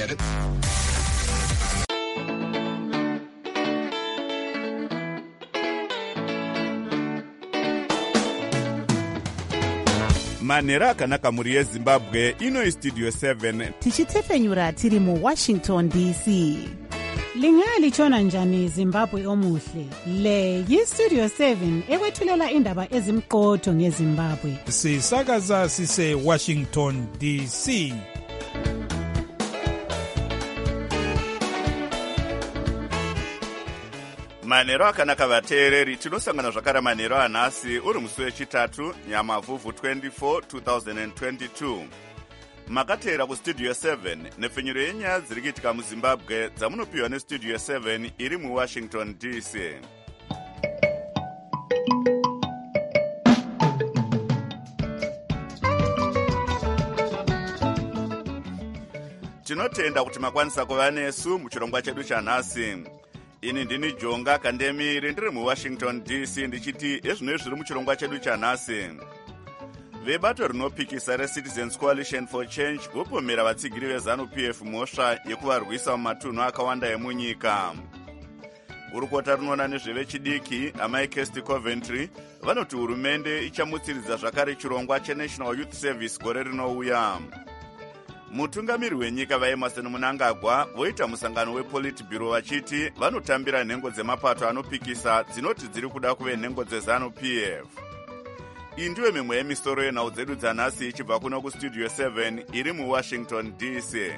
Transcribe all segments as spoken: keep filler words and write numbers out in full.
get it. manhero akanaka mhuri yezimbabwe. ino istudio seven tichitefenyura tiri muwashington D C. Lingalitshona njani Zimbabwe omuhle? Le yistudio seven ekwethulela indaba ezimqotho ngeZimbabwe. Sisakaza sise Washington D C. manhero akanaka vateereri, tinosangana zvakare manhero anhasi uri musi wechitatu nyamavhuvhu twenty-four twenty twenty-two. makateera kustudio seven nepfenyuro yenyaya dziri kuitika muzimbabwe dzamunopiwa nestudio seven iri muwashington D C. tinotenda kuti makwanisa kuva nesu muchirongwa chedu chanhasi. ini ndini Jonga Kandemiri ndiri muwashington D C ndichiti ezvino zviri muchirongwa chedu chanhasi. vebato rinopikisa reCitizens Coalition for Change vopomera vatsigiri veZANU-P F mhosva yekuvarwisa mumatunhu akawanda emunyika. gurukota rinoona nezvevechidiki amai Kesti Coventry vanoti hurumende ichamutsiridza zvakare chirongwa cheNational Youth Service gore rinouya. mutungamiri wenyika vaEmerson Mnangagwa voita musangano wePolitburo vachiti vanotambira nhengo dzemapato anopikisa dzinoti dziri kuda kuve nhengo dzeZANU-P F. iyi ndiyo mimwe yemisoro yenhau dzedu dzanhasi ichibva kuno kustudio seven iri muwashington D C.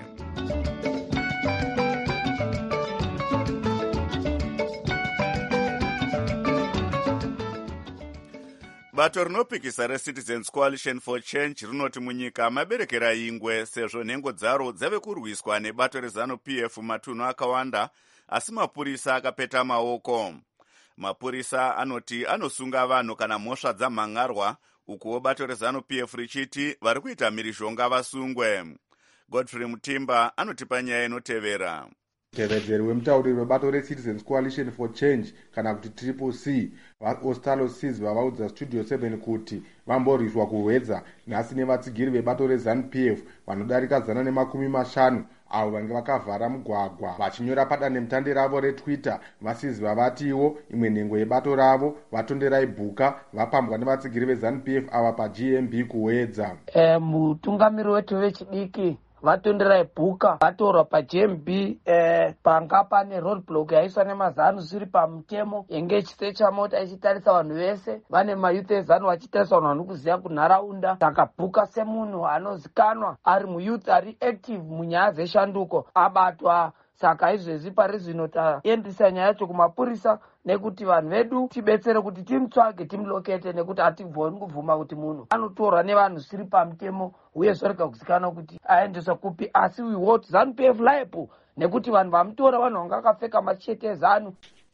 bato rinopikisa reCitizens Coalition for Change rinoti munyika maberekera ingwe sezvo nhengo dzaro dzave kurwiswa nebato reZANU-P F matunhu akawanda, asi mapurisa akapeta maoko. mapurisa anoti anosunga vanhu kana mhosva dzamhangarwa, ukuwo bato reZANU-P F richiti vari kuita mhirizhonga vasungwe. Godfrey Mutimba anotipa nyaya inotevera. mutevedzeri wemutauriri webato reCitizens Coalition for Change kana kuti Triple C vaOstalo Sizva vaudza Studio seven kuti vamborwiswa kuhwedza nhasi nevatsigiri vebato reZANU-P F vanodarika zana nemakumi mashanu avo vange vakavhara mugwagwa vachinyora padandemutande ravo reTwitter. vaSizva vatiwo imwe nhengo yebato ravo vatonderai bhuka vapambwa nevatsigiri veZANU-P F ava paG M B kuhwedza. E, mutungamiri wetu vechidiki vatonderai bhuka vatorwa paG M B eh, panga pane roadblock yaiswa nemazanu zviri pamutemo yenge ichisecha mota ichitarisa vanhu vese vane mayouth ezanu vachitarisa vanhu vanokuziva kunharaunda. saka bhuka semunhu anozikanwa ari muyouth ari active munyaya dzeshanduko abatwa. saka izvezvi pari zvino taendesa nyaya yacho kumapurisa nekuti vanhu vedu tibetsere kuti timutsvage timulokete, nekuti hatigoni kubvuma kuti munhu anotorwa nevanhu zviri pamutemo uye zvorega kuzikanwa kuti aendeswa kupi. asi we hold ZANU-P F liable nekuti vanhu vamutora vanhu vanga vakapfeka machete ezanu.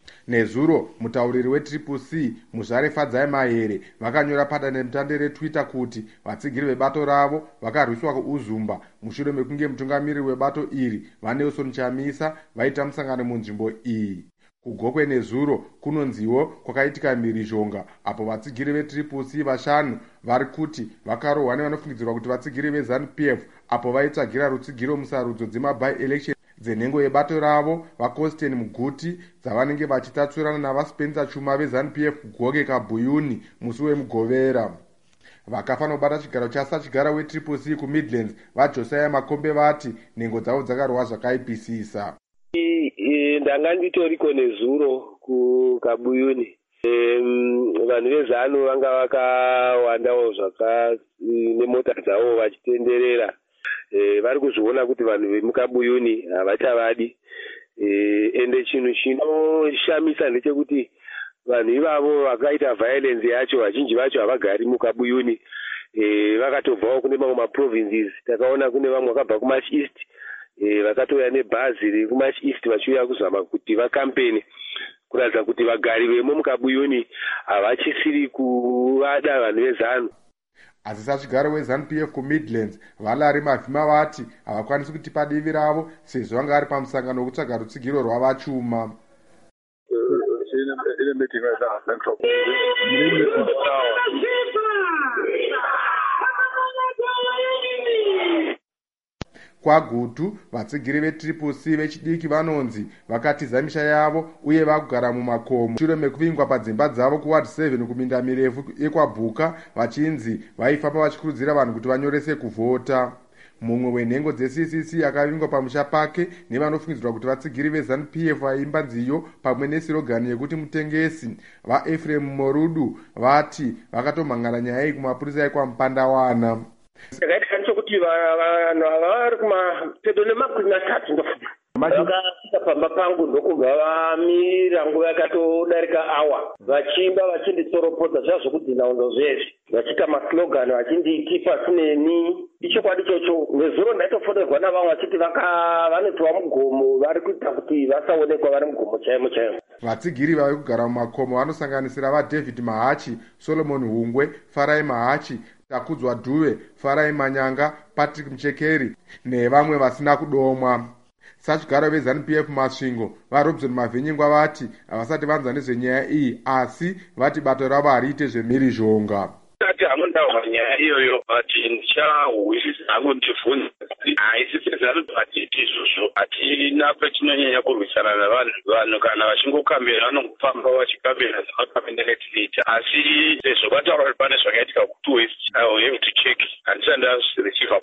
nezuro mutauriri weTriple C Muzvare Fadzai Mahere vakanyora padandemutande reTwitter kuti vatsigiri vebato ravo vakarwiswa kuUzumba mushure mekunge mutungamiri webato iri vaNelson Chamisa vaita musangano munzvimbo iyi. kugokwe nezuro kunonziwo kwakaitika mhirizhonga apo vatsigiri veTriple C vashanu vari kuti vakarohwa nevanofungidzirwa kuti vatsigiri veZANU-P F apo vaitsvagira rutsigiro musarudzo dzemaby-election dzenhengo yebato ravo vaCosten Muguti dzavanenge vachitatsurana navaSpencer Chuma veZANU-P F kugoke kaBuyuni musi wemugovera. vakafa nobata chigaro chasachigara weTriple C kuMidlands vaJosiah Makombe vati nhengo dzavo dzakarohwa zvakaipisisa. ndanga nditoriko nezuro kukabuyuni. vanhu vezanu vanga vakawandawo zvaka nemota dzavo vachitenderera. vari kuzviona kuti vanhu vemukabuyuni havachavadi. ende chinhu chinoshamisa ndechekuti vanhu ivavo vakaita violence yacho vazhinji vacho havagari mukabuyuni. vakatobvawo kune mamwe maprovinces. takaona kune vamwe vakabva kuMarch East vakatouya nebhazi rekuMarch East vachiuya kuzama kuti vakampeni kuratidza kuti vagari vemo mukabuyuni havachisiri kuvada vanhu vezanu. asi sachigaro weZANU-P F kuMidlands Valari Mavhima vati havakwanisi kutipa divi ravo sezvo vanga vari pamusangano wekutsvaga rutsigiro rwavachuma. kwagutu vatsigiri vetriple c vechidiki vanonzi vakatiza misha yavo uye vakugara mumakomo shure mekuvingwa padzimba dzavo kuward seven kuminda mirefu yekwabhuka vachinzi vaifamba vachikurudzira vanhu kuti vanyorese kuvhota. Mumwe wenhengo dze-C C C akavingwa pamusha pake nevanofungidzirwa kuti vatsigiri veZANU P F vaimba nziyo pamwe nesirogani yekuti mutengesi. VaEphraim Morudu vati vakatomhangana nyaya iyi kumapurisa ekwaMupandawana. Ndakaita nechekuti vanhu ava vari kumapedo nemakumi matatu ndofunga vakasvika pamba pangu ndokubva vamira nguva yakatodarika awa vachimba vachinditsoropodza zvazvokuti nhaundo zvezvi vachiita maslogani vachinditi pasineni. Ichokwadi ichocho nezuro ndaitofoderwa navamwe vachiti vanotiwa mugomo vari kuita kuti vasaonekwa vari mugomo chaimo chaimo. Vatsigiri vave kugara mumakomo vanosanganisira vaDavid Mahachi, Solomon Hungwe, Farai Mahachi, Takudzwa Dhuve, Farai Manyanga, Patrick Mchekeri nevamwe vasina kudomwa. Sachigaro veZANU P F Masvingo vaRobson Mavhinyingwa vati havasati vanzwa nezvenyaya iyi asi vati bato ravo hariite zvemhirizhonga. Ati hamundawa nyaya iyoyo ati ndichawisisa hangu ndibvunza haisi sezvaruti atiiti izvozvo hatina petinonyanya kurwisana navanhu vanhu kana vachingokambira vanongofamba vachikambira zvavakamendeletinoita asi sezvo vataura kuti pane zvakaitika kutwist I have to check handisati ndazvichiva.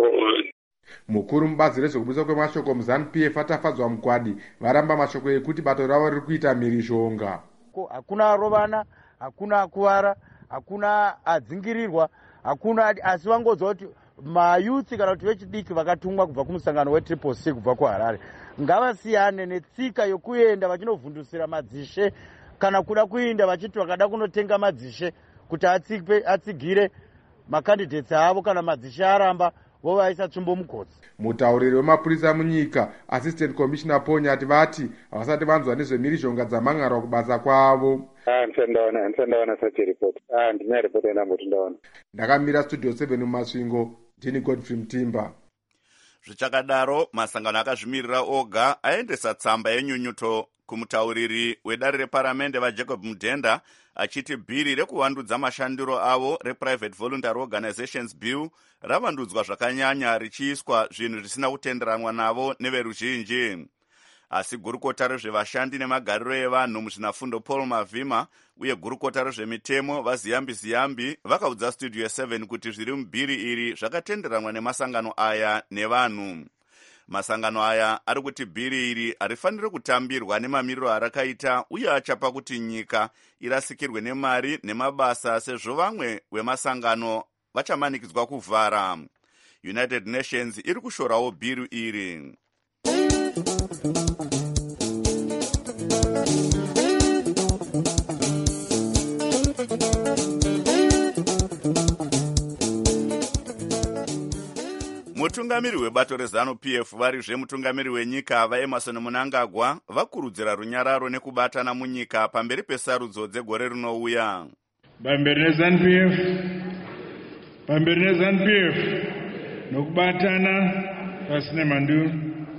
Mukuru mubazi rezvekubudiswa kwemashoko muZANU P F atafadzwa mukwadi varamba mashoko ekuti bato ravo riri kuita mhirizhonga. Hakuna arovana, hakuna akuvara, hakuna adzingirirwa, hakuna asi vangodzwa kuti mayuthi kana kuti vechidiki vakatumwa kubva kumusangano wetriple C kubva kuHarare ngavasiyane netsika yokuenda vachinovhundusira madzishe kana kuda kuinda vachiti vakada kunotenga madzishe kuti atsigire makandidates avo kana madzishe aramba vovaisa tsvimbo mugodzi. Mutauriri wemapurisa munyika Assistant Commissioner Ponyati vati havasati vanzwa nezvemhirizhonga dzamhangarwa kubasa kwavo. Handisati ndaona sachi report. Handina report yanamboti ndaona. Ndakamira studio seven mumasvingo ndini Godfrey Mtimba. Zvichakadaro masangano akazvimirira oga aendesa tsamba yenyunyuto kumutauriri wedare reparamende vaJacob Mudhenda achiti bhiri rekuvandudza mashandiro avo rePrivate Voluntary Organizations Bill ravandudzwa zvakanyanya richiiswa zvinhu zvisina kutenderanwa navo neveruzhinji. Asi gurukota rezvevashandi nemagariro evanhu muzvinafundo Paul Mavhima uye gurukota rezvemitemo vaZiyambi Ziyambi vakaudza Studio seven kuti zviri mubhiri iri zvakatenderanwa nemasangano aya nevanhu. Masangano aya ari kuti bhiri iri harifaniri kutambirwa nemamiriro arakaita uye achapa kuti nyika irasikirwe nemari nemabasa sezvo vamwe vemasangano vachamanikidzwa kuvhara. United Nations iri kushorawo bhiri iri. Mutungamiri webato reZANU P F varizve mutungamiri wenyika vaEmerson Mnangagwa vakurudzira runyararo nekubatana munyika pamberi pesarudzo dzegore rinouya. Pamberi neZANU P F, pamberi neZANU P F nokubatana pasina mandu.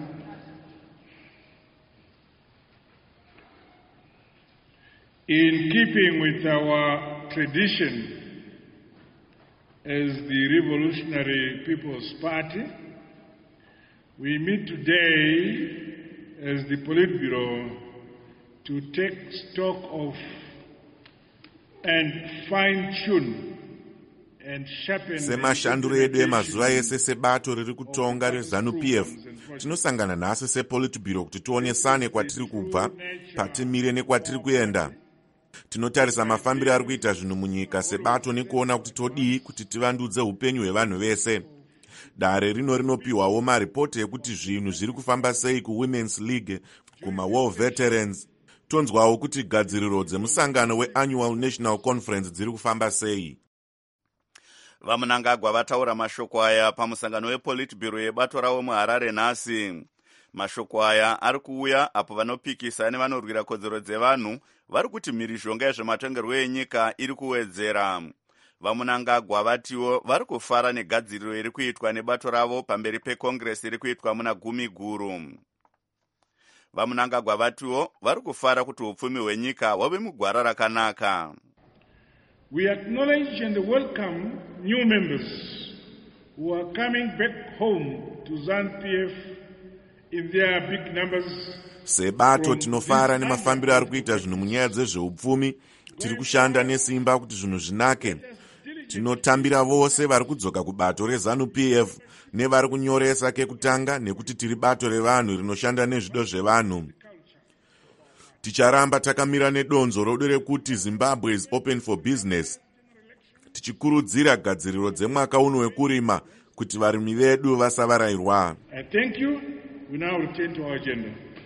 In keeping with our tradition as the Revolutionary People's Party, we meet today as the Politburo to take stock of and fine-tune and sharpen. Semashanduro edu emazuva ese sebato riri kutonga reZANU P F tinosangana nhasi sePolitburo kuti tionesane kwatiri kubva patimire nekwatiri kuenda. Tinotarisa mafambiro ari kuita zvinhu munyika sebato nekuona kuti todii kuti tivandudze upenyu hwevanhu vese. Dare rino rinopiwawo maripoti ekuti zvinhu zviri kufamba sei kuWomen's League, kumaWar Veterans. Tonzwawo kuti gadziriro dzemusangano weAnnual National Conference dziri kufamba sei. VaMnangagwa vataura mashoko aya pamusangano wePolitburo yebato ravo muHarare nhasi. Mashoko aya ari kuuya apo vanopikisa nevanorwira kodzero dzevanhu vari kuti mhirizhonga yezvematongerwo enyika iri kuwedzera. VaMnangagwa vatiwo vari kufara negadziriro iri kuitwa nebato ravo pamberi pekongresi iri kuitwa muna gumi guru. VaMnangagwa vatiwo vari kufara kuti upfumi hwenyika hwave mugwara rakanaka. We acknowledge and welcome new members who are coming back home to ZANU-P F in their big numbers. Sebato tinofara nemafambiro ari kuita zvinhu munyaya dzezveupfumi. Tiri kushanda nesimba kuti zvinhu zvinake. Tinotambira vose vari kudzoka kubato reZANU-P F nevari kunyoresa kekutanga nekuti tiri bato revanhu rinoshanda nezvido zvevanhu. Ticharamba takamira nedonzo rodo rekuti Zimbabwe is open for business. Tichikurudzira gadziriro dzemwaka uno wekurima kuti varimi vedu vasavarayirwa. I thank you. We now return to our agenda.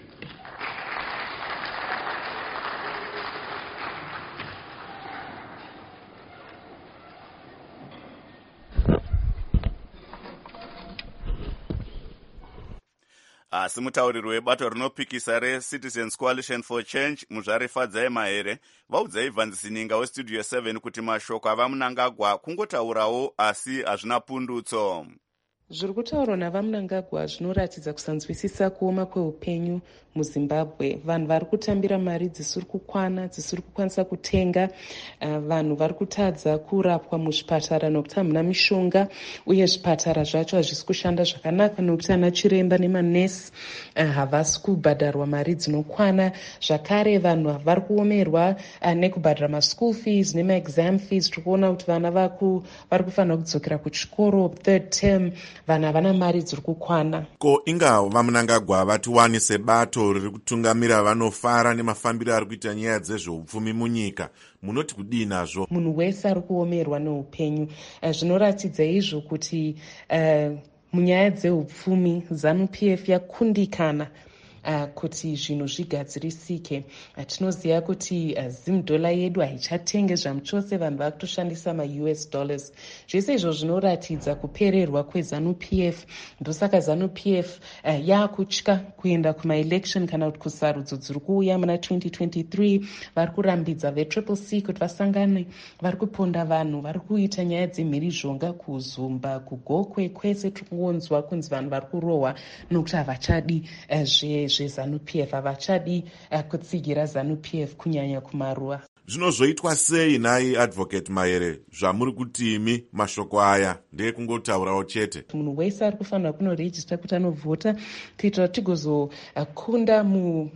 Asi mutauriri webato rinopikisa reCitizens Coalition for Change muzvarefadzai mahere vaudzai Vanzisininga westudio seven kuti mashoko avamunangagwa kungotaurawo asi hazvina pundutso. Zviri kutaurwa navamunangagwa zvinoratidza kusanzwisisa kuoma kweupenyu muZimbabwe. Vanhu vari kutambira mari dzisiri kukwana, dzisiri kukwanisa kutenga. Uh, vanhu vari kutadza kurapwa muzvipatara nokuti hamuna mishonga, uye zvipatara zvacho hazvisi kushanda zvakanaka nokuti ana chiremba nemanesi uh, havasi kubhadharwa mari dzinokwana. Zvakare vanhu vari kuomerwa uh, nekubhadhara maschool fees nemaexam fees. Tiri kuona kuti vana vari kufanira kudzokera kuchikoro third term. Vana vana mari dziri kukwana. Ko inga vamunangagwa vatiwani sebato riri kutungamira vanofara nemafambiro ari kuita nyaya dzezveupfumi munyika. Munoti kudii nazvo? Munhu wese ari kuomerwa neupenyu. Uh, zvinoratidza izvo kuti uh, munyaya dzeupfumi ZANU-P F yakundikana Uh, kuti zvinhu zvigadzirisike. Uh, tinoziva kuti uh, zim dola yedu haichatenge zvamuchose, vanhu vari kutoshandisa ma-U S dollars. Zvese izvo zvinoratidza kupererwa kweZANU-P F. Ndosaka ZANU-P F uh, yaakutya kuenda kumaelection kana kuti kusarudzo dziri kuuya muna twenty twenty-three. Vari kurambidza vetriple C kuti vasangane, vari kuponda vanhu, vari kuita nyaya dzemhirizhonga kuzumba, kugokwe, kwese tiri kungonzwa kunzi vanhu vari kurohwa nokuti havachadi uh, zve zvezANU-P F, havachadi uh, kutsigira ZANU-P F kunyanya kumaruwa. Zvinozoitwa sei nai advocate Mahere zvamuri kuti imi mashoko aya ndeekungotaurawo chete? Munhu wese ari kufanira kunorejista kuti anovhota kuitira kuti tigozokunda mu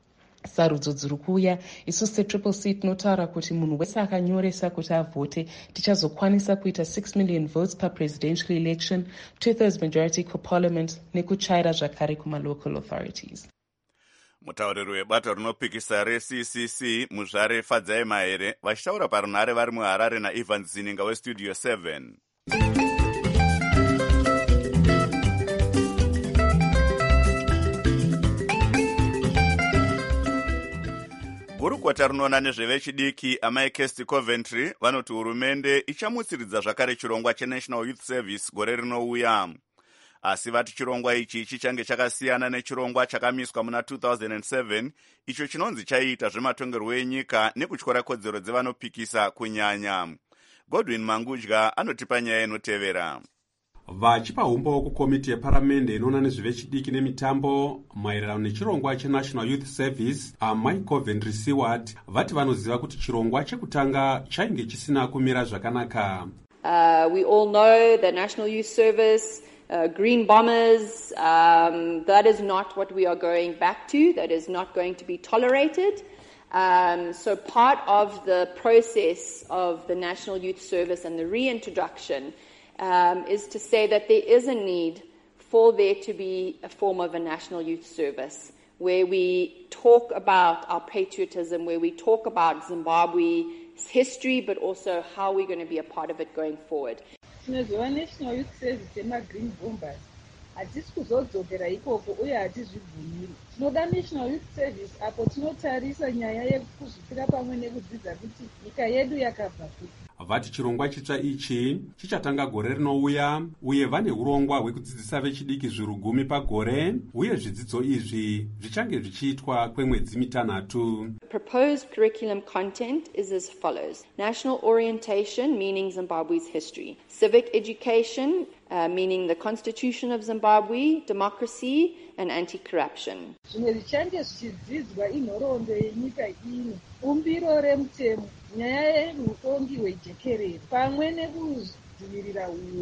sarudzo dziri kuuya. Isu setriple C tinotaura kuti munhu wese akanyoresa kuti avhote tichazokwanisa kuita six million votes per presidential election, two-thirds majority kuparliament nekuchaira zvakare kumalocal authorities. Mutauriri webato rinopikisa reC C C muzvarefadzai mahere vachitaura parunhare vari muHarare naEvans Zininga westudio seven. Gurukota rinoona nezvevechidiki amai Kesti Coventry vanoti hurumende ichamutsiridza zvakare chirongwa cheNational Youth Service gore rinouya. Asi vati chirongwa ichi chichange chakasiyana nechirongwa chakamiswa muna two thousand seven icho chinonzi chaiita zvematongerwo enyika nekutyora kodzero dzevanopikisa kunyanya. Godwin Mangudya anotipa nyaya inotevera. Vachipa umbo kukomiti yeparamende inoona nezvevechidiki nemitambo maererano nechirongwa cheNational Youth Service, amai Coventry Seward vati vanoziva kuti chirongwa chekutanga chainge chisina kumira zvakanaka. Uh, we all know the National Youth Service, uh, Green Bombers, um, that is not what we are going back to. That is not going to be tolerated. Um, so part of the process of the National Youth Service and the reintroduction Um, is to say that there is a need for there to be a form of a national youth service where we talk about our patriotism, where we talk about Zimbabwe's history, but also how we're going to be a part of it going forward. Tinoziva National Youth Service ema-Green Bombers hatisi kuzodzokera ikoko uye hatizvibvumiri. Tinoda National Youth Service apo tinotarisa nyaya yekuzvipira pamwe nekudzidza kuti nyika yedu yakabva kuti. Vati chirongwa chitsva ichi chichatanga gore rinouya uye vane urongwa hwekudzidzisa vechidiki zviru gumi pagore uye zvidzidzo izvi zvichange zvichiitwa kwemwedzi mitanhatu. Proposed curriculum content is as follows: national orientation, meaning Zimbabwe's history; civic education, uh, meaning the constitution of Zimbabwe, democracy and anti-corruption. Zvimwe zvichange zvichidzidzwa inhoroondo yenyika ino, umbiro remutemo, nyaya yerutongi hwejekerere pamwe nekudzivirira uori.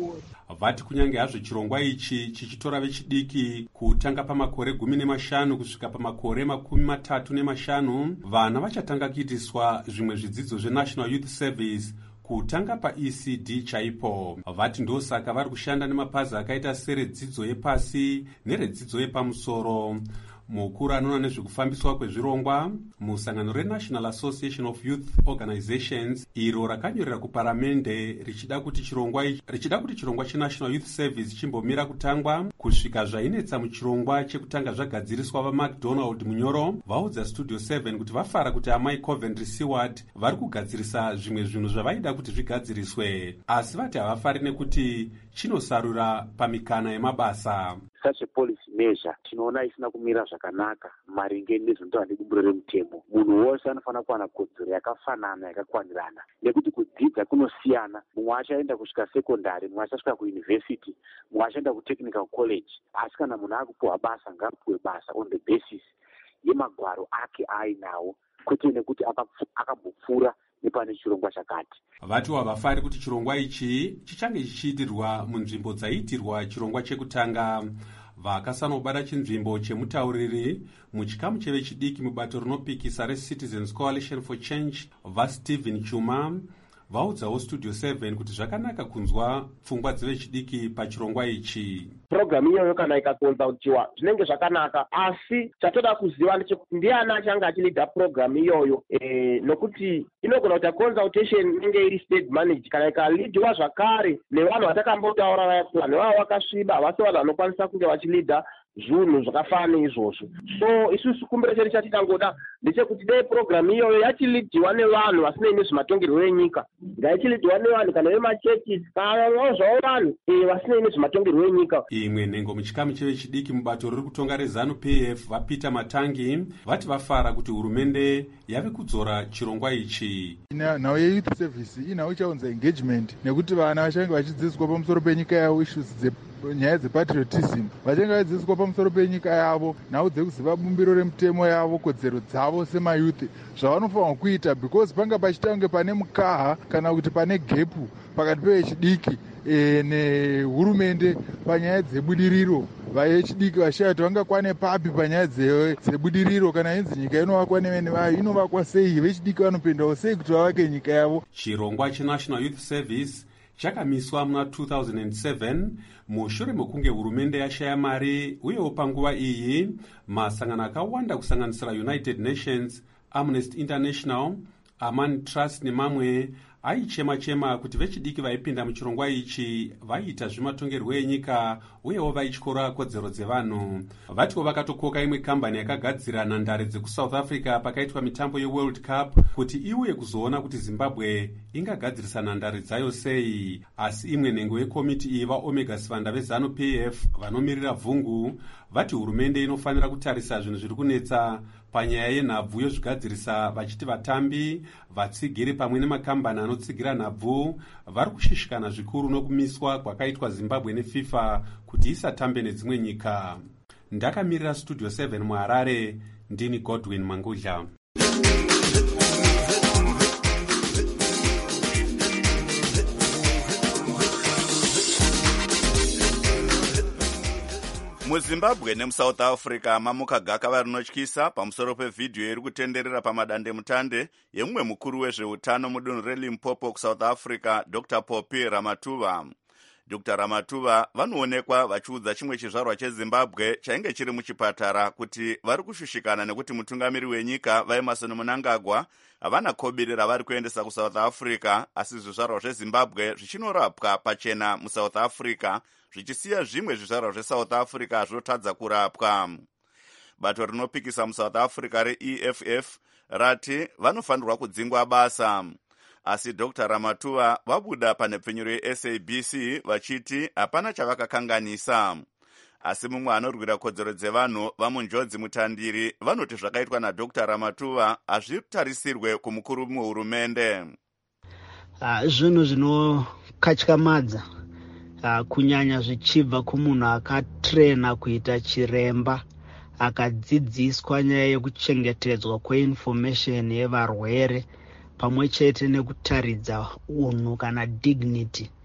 vati kunyange hazvo chirongwa ichi chichitora vechidiki kutanga pamakore gumi nemashanu kusvika pamakore makumi matatu nemashanu, vana vachatanga kuitiswa zvimwe zvidzidzo zvenational youth service kutanga paE C D chaipo. Vati ndosaka vari kushanda nemapazi akaita seredzidzo yepasi neredzidzo yepamusoro. Mukuru anoona nezvekufambiswa kwezvirongwa musangano reNational Association of Youth Organizations iro rakanyorera kuparamende richida kuti chirongwa richida kuti chirongwa cheNational Youth Service chimbomira kutangwa kusvika zvainetsa muchirongwa chekutanga zvagadziriswa vaMcDonald Munyoro vaudza Studio seven kuti vafara kuti amai Coventry Seward vari kugadzirisa zvimwe zvinhu zvavaida kuti zvigadziriswe, asi vati havafari nekuti chinosarura pamikana yemabasa. Such a policy measure tinoona isina kumira zvakanaka maringe nezvinotaura nebumbiro remutemo. Munhu wose anofanira kuwana kodzero yakafanana yakakwanirana, nekuti kudzidza kunosiyana. Mumwe achaenda kusvika sekondari, mumwe achasvika kuuniversity, mumwe achaenda kutechnical college. Asi kana munhu akupuwa basa, ngapuwe basa on the basis yemagwaro ake ainawo, kwete nekuti akambopfuura nepane chirongwa chakati. Vati havafari kuti chirongwa ichi chichange chichiitirwa munzvimbo dzaiitirwa chirongwa chekutanga. Vakasanobata chinzvimbo chemutauriri muchikamu chevechidiki mubato rinopikisa reCitizens Coalition for Change vaStephen Chuma vaudzawo Studio seven kuti zvakanaka kunzwa pfungwa dzevechidiki pachirongwa ichi. Programu iyoyo kana ikakonzautiwa zvinenge zvakanaka, asi chatoda kuziva ndechekuti ndiani achanga achilidha programu iyoyo, e, nokuti inogona kuti consultation inenge iri state managed kana ikalidhiwa zvakare nevanhu vatakambotaura vaya, nevavo vakasviba havasi vanhu vanokwanisa kunge vachilidha zvinhu zvakafana izvozvo. So isusu kumbiro chedu chatidangoda ndechekuti dei programu iyoyo yachilidhiwa nevanhu vasinei nezvematongerwo enyika, ngaichilidhiwa nevanhu kana vemachurches kana zvavo vanhu vasinei nezvematongerwo enyika. Imwe nhengo muchikamu chevechidiki mubato riri kutonga reZANU-P F vaPeter Matangi vati vafara kuti hurumende yave kudzora chirongwa ichi. Nhau yeYouth Service inawo chaunza engagement, nekuti vana vachange vachidzidziswa pamusoro penyika yavo, issues nyaya dzepatriotism vachange vadzidziswa pamusoro penyika yavo, nhau dzekuziva bumbiro remutemo yavo, kodzero dzavo semayuthi zvavanofanirwa kuita, because panga pachitange pane mukaha kana kuti pane gepu pakati pevechidiki e, nehurumende panyaya dzebudiriro. Vechidiki vashati vangakwane papi panyaya dzebudiriro, kana inzi nyika inovakwa nevene vayo inovakwa sei, vechidiki vanopindawo sei kuti vavake nyika yavo. Chirongwa cheNational Youth Service chakamiswa muna two thousand seven mushure mekunge hurumende yashaya mari, uyewo panguva iyi masangano akawanda kusanganisira United Nations, Amnesty International, Aman Trust nemamwe aichema-chema kuti vechidiki vaipinda muchirongwa ichi vaiita zvimatongerwo enyika uyewo vaityora kodzero dzevanhu. Vatiwo vakatokoka imwe kambani yakagadzira nhandare dzekusouth Africa pakaitwa mitambo yeWorld Cup kuti iuye kuzoona kuti Zimbabwe ingagadzirisa nhandare dzayo sei. Asi imwe nhengo yekomiti iyi vaOmega Sivanda veZANU-P F vanomirira vhungu vati hurumende inofanira kutarisa zvinhu zviri kunetsa panyaya yenhabvu yozvigadzirisa, vachiti vatambi, vatsigiri pamwe nemakambani anotsigira nhabvu vari kushishikana zvikuru nokumiswa kwakaitwa Zimbabwe neFIFA kuti isatambe nedzimwe nyika. Ndakamirira Studio seven muHarare, ndini Godwin Mangudla. muZimbabwe nemuSouth Africa mamuka gakava rinotyisa pamusoro pevhidhiyo iri kutenderera pamadandemutande yemumwe mukuru wezveutano mudunhu reLimpopo kuSouth Africa, Doctor Poppy Ramatuva. Doctor Ramatuva vanoonekwa vachiudza chimwe chizvarwa cheZimbabwe chainge chiri muchipatara kuti vari kushushikana nekuti mutungamiri wenyika vaEmmerson Mnangagwa havana kobiri ravari kuendesa kuSouth Africa, asi zvizvarwa zveZimbabwe zvichinorapwa pachena muSouth Africa zvichisiya zvimwe zvizvarwa zveSouth Africa zvinotadza kurapwa. Bato rinopikisa muSouth Africa reE F F rati vanofanirwa kudzingwa basa, asi Doctor Ramatuva vabuda panhepfenyuro yeS A B C vachiti hapana chavakakanganisa. Asi mumwe anorwira kodzero dzevanhu vamunjodzi mutandiri vanoti zvakaitwa naDoctor Ramatuva hazvitarisirwe kumukuru muhurumende. Uh, zvinhu zvinokatyamadza uh, kunyanya zvichibva kumunhu akatrena kuita chiremba akadzidziswa nyaya yekuchengetedzwa kweinformation yevarwere pamwe chete nekutaridza unhu kana dignity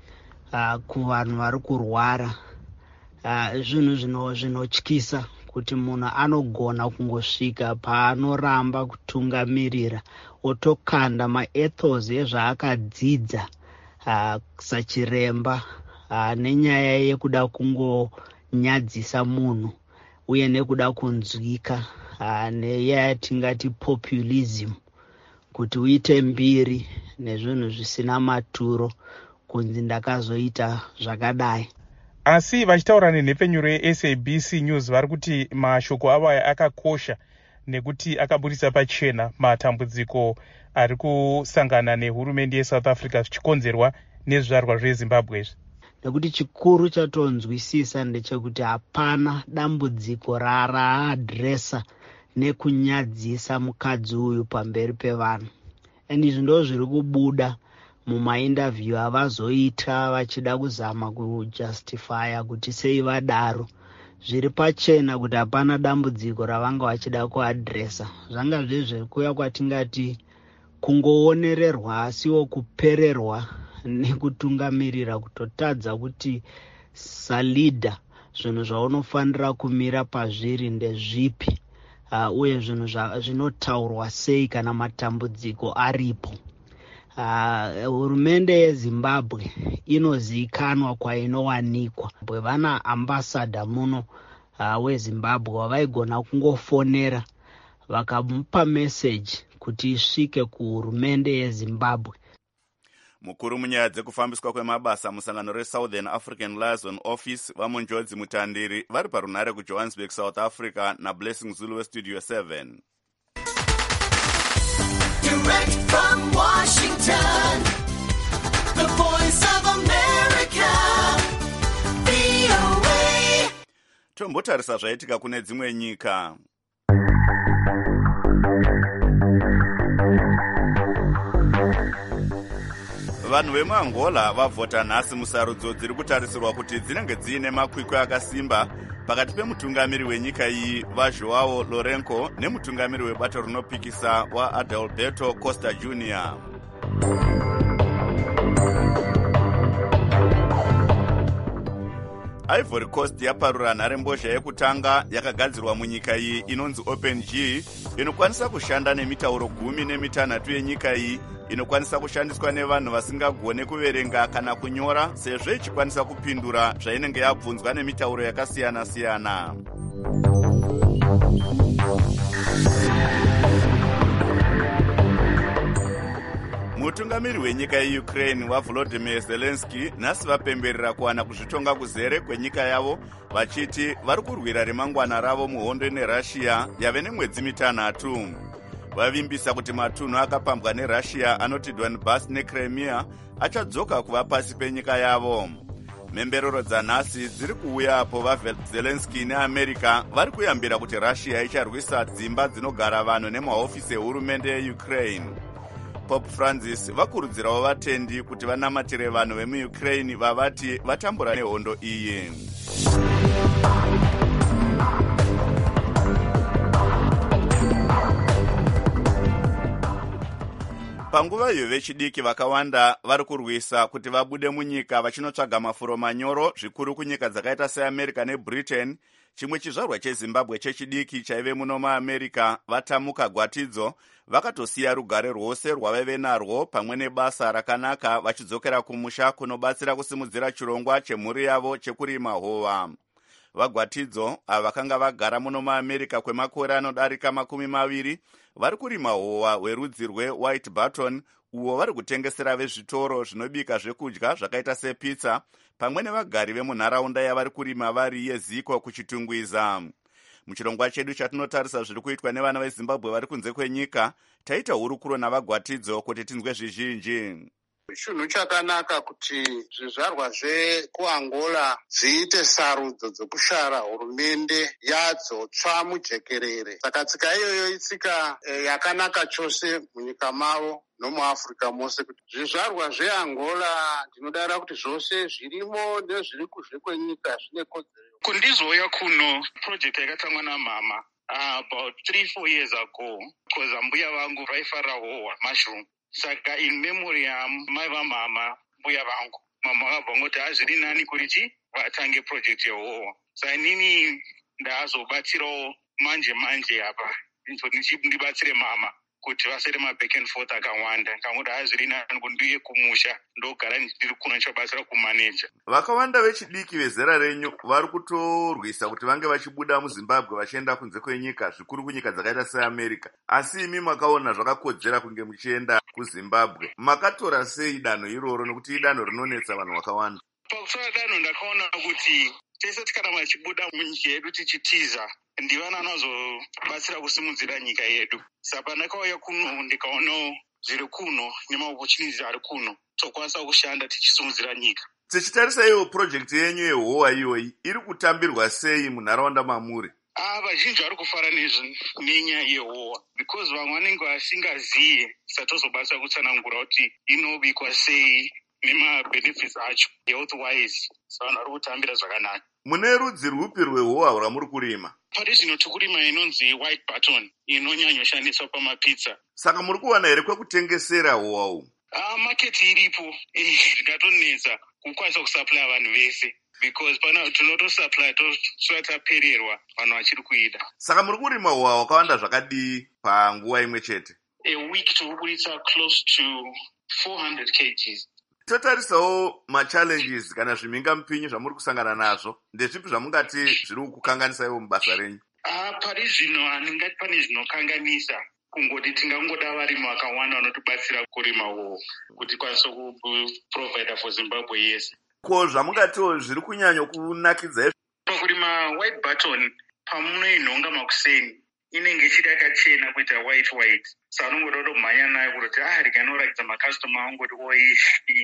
uh, kuvanhu vari kurwara. Uh, zvinhu zvino zvinotyisa kuti munhu anogona kungosvika paanoramba kutungamirira otokanda maethos ezvaakadzidza uh, sachiremba uh, nenyaya yekuda kungonyadzisa munhu uye nekuda kunzwika uh, nenyaya tingati populism, kuti uite mbiri nezvinhu zvisina maturo kunzi ndakazoita zvakadai. Asi vachitaura nenhepfenyuro yeS A B C News vari kuti mashoko avo aya akakosha nekuti akaburitsa pachena matambudziko ari kusangana nehurumende yeSouth Africa zvichikonzerwa nezvizvarwa zveZimbabwe. Nekuti chikuru chatonzwisisa ndechekuti hapana dambudziko raadresa nekunyadzisa mukadzi uyu pamberi pevanhu. And izvi ndo zviri kubuda mumainterview avazoita vachida kuzama kujustifya kuti sei vadaro. Zviri pachena kuti hapana dambudziko ravanga vachida kuadresa. Zvanga zvezve kuya kwatingati kungoonererwa asiwo kupererwa nekutungamirira, kutotadza kuti salida zvinhu zvaunofanira kumira pazviri ndezvipi, uh, uye zvinhu zvinotaurwa sei kana matambudziko aripo. Uh, hurumende yeZimbabwe inozikanwa kwainowanikwa. Vana ambassador muno uh, weZimbabwe wavaigona kungofonera vakamupa message kuti isvike kuhurumende yeZimbabwe. Mukuru munyaya dzekufambiswa kwemabasa musangano reSouthern African Liaison Office vamunjodzi mutandiri vari parunhare kuJohannesburg, South Africa naBlessing Zulu weStudio seven. Direct from Washington, the voice of America, V O A. Tombotarisa zvaitika kune dzimwe nyika. Vanhu vemuAngola vavhota nhasi musarudzo dziri kutarisirwa kuti dzinenge dziine makwikwi akasimba pakati pemutungamiri wenyika iyi vaJoao Lourenco nemutungamiri webato rinopikisa waAdalberto Costa Junior Ivory Coast yaparura nharembozha yekutanga yakagadzirwa munyika iyi inonzi Open G, inokwanisa kushanda nemitauro gumi nemitanhatu yenyika iyi, inokwanisa kushandiswa nevanhu vasingagone kuverenga kana kunyora, sezvo ichikwanisa kupindura zvainenge yabvunzwa nemitauro yakasiyana-siyana. Mutungamiri wenyika yeUkraine waVolodymyr Zelensky nhasi vapemberera kuwana kuzvitonga kuzere kwenyika yavo, vachiti vari kurwira remangwana ravo muhondo neRussia yave nemwedzi mitanhatu. Vavimbisa kuti matunhu akapambwa neRussia anoti Donbas neCrimea achadzoka kuva pasi penyika yavo. Mhemberero dzanhasi dziri kuuya apo vaZelensky neAmerica vari kuyambira kuti Russia icharwisa dzimba dzinogara vanhu nemahofisi ehurumende yeUkraine. Pope Francis vakurudzirawo vatendi kuti vanamatire vanhu vemuUkraine vavati vatambura nehondo iyi. Panguva iyo vechidiki vakawanda vari kurwisa kuti vabude munyika vachinotsvaga mafuro manyoro zvikuru kunyika dzakaita seAmerica neBritain. Chimwe chizvarwa cheZimbabwe chechidiki chaive muno muAmerica vatamuka gwatidzo, vakatosiya rugare rwose rwavaive narwo pamwe nebasa rakanaka vachidzokera kumusha kunobatsira kusimudzira chirongwa chemhuri yavo chekurima hova. Vagwatidzo ava vakanga vagara muno muAmerica kwemakore anodarika makumi maviri vari kurima hova werudzi rweWhite Button, uwo vari kutengesera vezvitoro zvinobika zvekudya zvakaita sepizza pamwe nevagari vemunharaunda yavari kurima vari yeziko kuchitungwiza. Muchirongwa chedu chatinotarisa zviri kuitwa nevana veZimbabwe vari kunze kwenyika, taita hurukuro navagwatidzo kuti tinzwe zvizhinji. Chinhu chakanaka kuti zvizvarwa zvekuAngola dziite sarudzo dzokushara hurumende yadzo tsva mujekerere. Saka tsika iyoyo itsika e, yakanaka chose munyika mavo nomuAfrica mose, kuti zvizvarwa zveAngola ndinodara kuti zvose zvirimo nezviri kuzve kwenyika zvine kodzero. Kundizoya kuno project yakatangwa namama uh, about three four years ago, because mbuya vangu vaifara howa mushroom. Saka in memory yamai vamama mbuya vangu mama vakabva ngoti hazviri nani kuti chi vatange project yehowa. Saka inini ndazobatsirawo manje manje apa ndibatsire mama kuti vasere maback and forth akawanda. Kangoti hazviri nani kuti ndiye kumusha ndogara ndiri kuno ndichabatsira kumaneja. Vakawanda vechidiki vezera renyu vari kutorwisa kuti vange vachibuda muZimbabwe vachienda kunze kwenyika, zvikuru kunyika dzakaita seAmerica. Asi imi makaona zvakakodzera kunge muchienda kuZimbabwe. Makatora sei danho iroro nekuti idanho rinonetsa vanhu vakawanda? Pakutora danho ndakaona kuti tese tikana vachibuda munyika yedu tichitiza ndivana anozobatsira kusimudzira nyika yedu. Saka pandakauya kuno ndikaonawo zviri kuno nemaopportunities ari kuno tokwanisa kushanda tichisimudzira nyika. Tichitarisa iyo project yenyu yehowa iyoyi iri kutambirwa sei munharaunda mamuri? Ah, vazhinji vari kufara nenyaya yehowa because vamwe vanenge vasingaziye satozobatsira kutsanangura kuti inobikwa sei nemabenefits acho health wise. Saka vanhu vari kutambira zvakanaka. Mune rudzi rwupi rwehowa rwamuri kurima? Pari zvino tikurima inonzi white button inonyanyoshandiswa pamapizza. Saka muri kuwana here kwekutengesera howa uyu? Ah, market iripo zvikatonetsa kukwanisa kusupply vanhu vese because pana tinotosupply tosvika tapererwa vanhu vachiri kuida. Saka muri kurima howa wakawanda zvakadii panguva imwe chete? A week tokubuditsa close to four hundred kilograms. Totarisawo machallenges kana zvimhingamupinyi zvamuri kusangana nazvo. Ndezvipi zvamungati zviri kukanganisa ivo mubasa renyu? Ah, pari zvino handingati pane zvinokanganisa. Kungoti tingangoda varimi vakawanda vanotibatsira kurima howa kuti kwanise kuprovide for Zimbabwe yese. Ko zvamungatiwo zviri kunyanya kunakidza pakurima white button pamunoinhonga makuseni inenge ichida yakachena kuita white white. Saka unongoda kutomhanya nayo kuti ah rikanorakidza makastoma angu kuti oi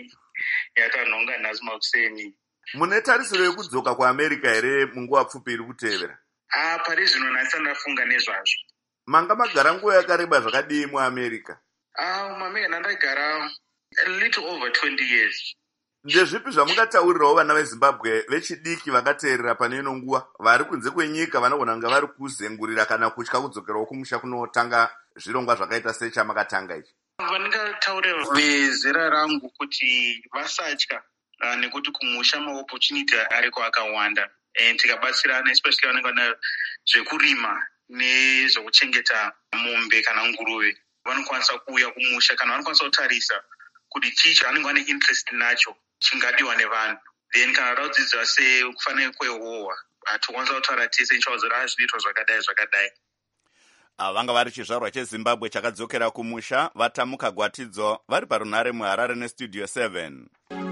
yatanhonga nhasi makuseni. Mune tarisiro yekudzoka kuAmerica here munguva pfupi iri kutevera? Ah, pari zvino nhasi ndafunga nezvazvo. Manga magara nguva yakareba zvakadii muAmerica? Ah, muAmerica ndagara a little over twenty years. Ndezvipi zvamungataurirawo vana veZimbabwe vechidiki vakateerera pane ino nguva vari kunze kwenyika vanogona kunge vari kuzengurira kana kutya kudzokerawo kumusha kunotanga zvirongwa zvakaita sechamakatanga ichi? Vandingataurira vezera rangu kuti vasatya nekuti kumusha maopportunity ariko akawanda and tikabatsirana especially vanenge vana zvekurima nezvekuchengeta mombe kana nguruve vanokwanisa kuuya kumusha kana vanokwanisa kutarisa kuti chii chavanenge vane interest nacho chingadiwa nevanhu. Then kana vada kudzidzira sekufanira kwehowa hatokwanisa kutaura tese nichauzira zvinoitwa zvakadai zvakadai. Vanga vari chizvarwa cheZimbabwe chakadzokera kumusha vatamuka gwatidzo vari parunhare muHarare nestudio seven.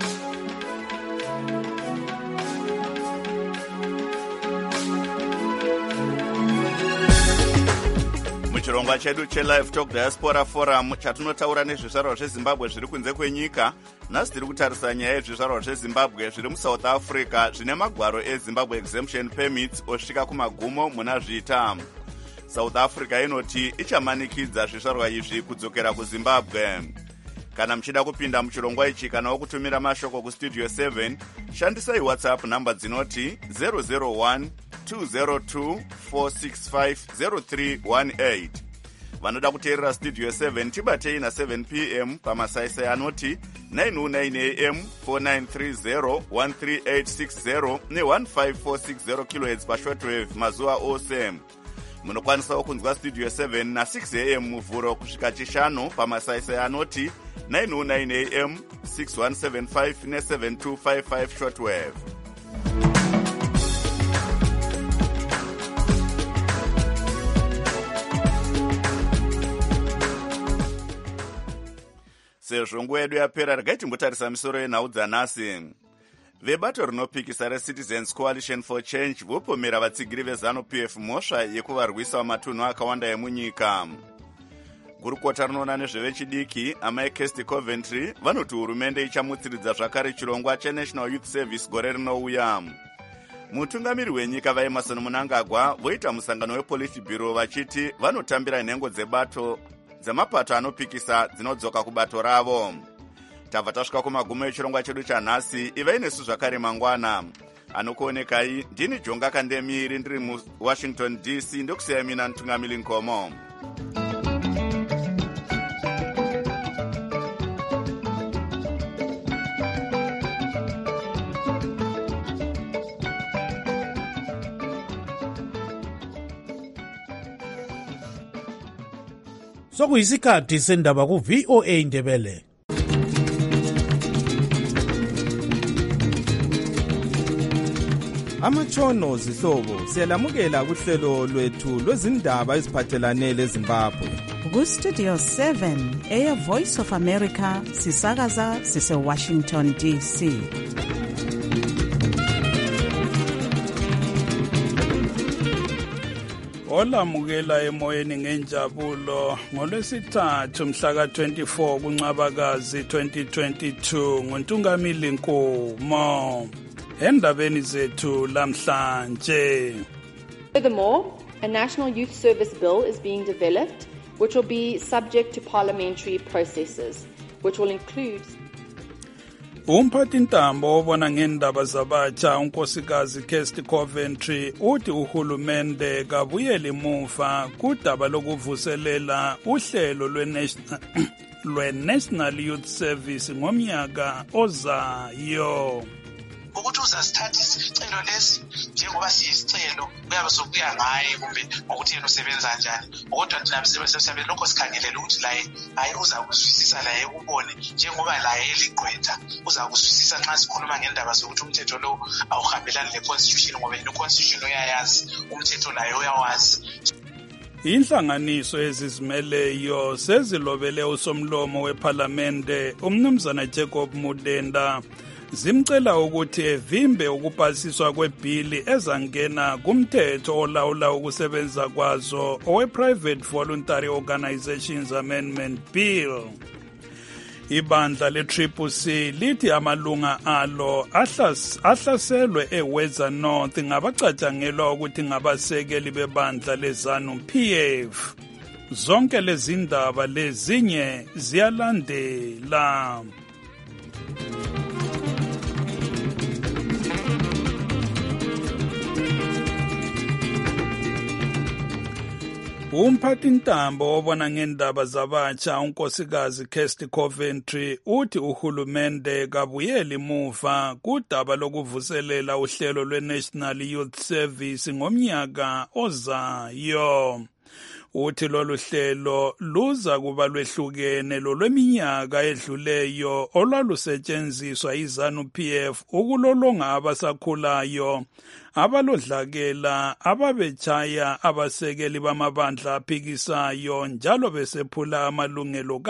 Muchirongwa chedu cheLive Talk Diaspora Forum chatinotaura nezvizvarwa zveZimbabwe zviri kunze kwenyika. Nhasi tiri kutarisa nyaya yezvizvarwa zveZimbabwe zviri muSouth Africa zvine magwaro eZimbabwe Exemption Permits osvika kumagumo muna zviita. South Africa inoti ichamanikidza zvizvarwa izvi kudzokera kuZimbabwe. Kana muchida kupinda muchirongwa ichi kana wokutumira mashoko kustudio seven, shandisai WhatsApp namba dzinoti zero zero one two zero two four six five zero three one eight. Vanoda kuteerera studio seven tibatei na seven p m pamasaisai anoti nine oh nine a m four nine three zero one three eight six zero ne one five four six zero kilohertz pashortwave mazuva ose. Munokwanisawo kunzwa studio seven na six a m muvhuro kusvika chishanu pamasaisai anoti nine oh nine a m six one seven five ne seven two five five shortwave. Sezvo nguva yedu yapera, regai timbotarisa misoro yenhau dzanhasi. Vebato rinopikisa reCitizens Coalition for Change vopomera vatsigiri veZanu-P F mhosva yekuvarwisa matunhu akawanda emunyika. Gurukota rinoona nezvevechidiki amai Kesti Coventry vanoti hurumende ichamutsiridza zvakare chirongwa cheNational Youth Service gore rinouya. Mutungamiri wenyika vaEmmerson Mnangagwa voita musangano wePolitburo vachiti vanotambira nhengo dzebato dzemapato anopikisa dzinodzoka kubato ravo. Tabva tasvika kumagumo echirongwa chedu chanhasi. Ivai nesu zvakare mangwana. Anokuonekai ndini Jonga Kandemiri ndiri muWashington D C ndokusiyai mina Ntungamiri Nkomo. sokuyisikhathi sendaba ku-V O A Ndebele. Amatshono zihlobo siyalamukela kuhlelo lwethu lwezindaba eziphathelane leZimbabwe. Ku-Studio seven, Air Voice of America, sisakaza sise-Washington D C. Olamukela emoyeni ngenjabulo ngolwesithathu mhla ka twenty-four kuNcwabakazi twenty twenty-two nguNtungamili Nkomo. Endabeni zethu lamhlanje. Furthermore, a National Youth Service Bill is being developed, which will be subject to parliamentary processes, which will include Umphathintambo obona ngendaba zabatsha unkosikazi Kirsty Coventry uthi uhulumende kabuyele emuva kudaba lokuvuselela uhlelo lwe-National lwe-National Youth Service ngomnyaka ozayo. Ukuthi uzasithatha isicelo lesi njengoba siyisicelo kuyabe sokuya ngaye kumbe ukuthi yena usebenza kanjani, kodwa thina sisebenza lokho sikhangelela ukuthi laye hayi uza kuzwisisa laye ubone njengoba laye eligqwetha uza kuzwisisa nxa sikhuluma ngendaba zokuthi umthetho lo awuhambelani le-constitution ngoba yena i-constitution uyayazi umthetho laye uyawazi. Inhlanganiso ezizimeleyo sezilobele usomlomo weParlamente umnumzana Jacob Mudenda zimcela ukuthi evimbe ukupasiswa kwebhili ezangena kumthetho olawula ukusebenza kwazo owe-Private Voluntary Organizations Amendment Bill. Ibandla le-Triple C lithi amalunga alo ahlas, ahlaselwe eWeza North ngabacatshangelwa ukuthi ngabasekeli bebandla leZanu P F. Zonke lezi ndaba lezinye ziyalandela. Umphathintambo obona ngendaba zabatsha unkosikazi Kirsty Coventry uthi uhulumende kabuyeli emuva kudaba lokuvuselela uhlelo lwe-National Youth Service ngomnyaka ozayo. Uthi lolu hlelo luza kuba lwehlukene lolweminyaka edluleyo olwalusetshenziswa iZanu P F ukulolonga abasakhulayo abalodlakela ababechaya abasekeli bamabandla aphikisayo njalo besephula amalungelo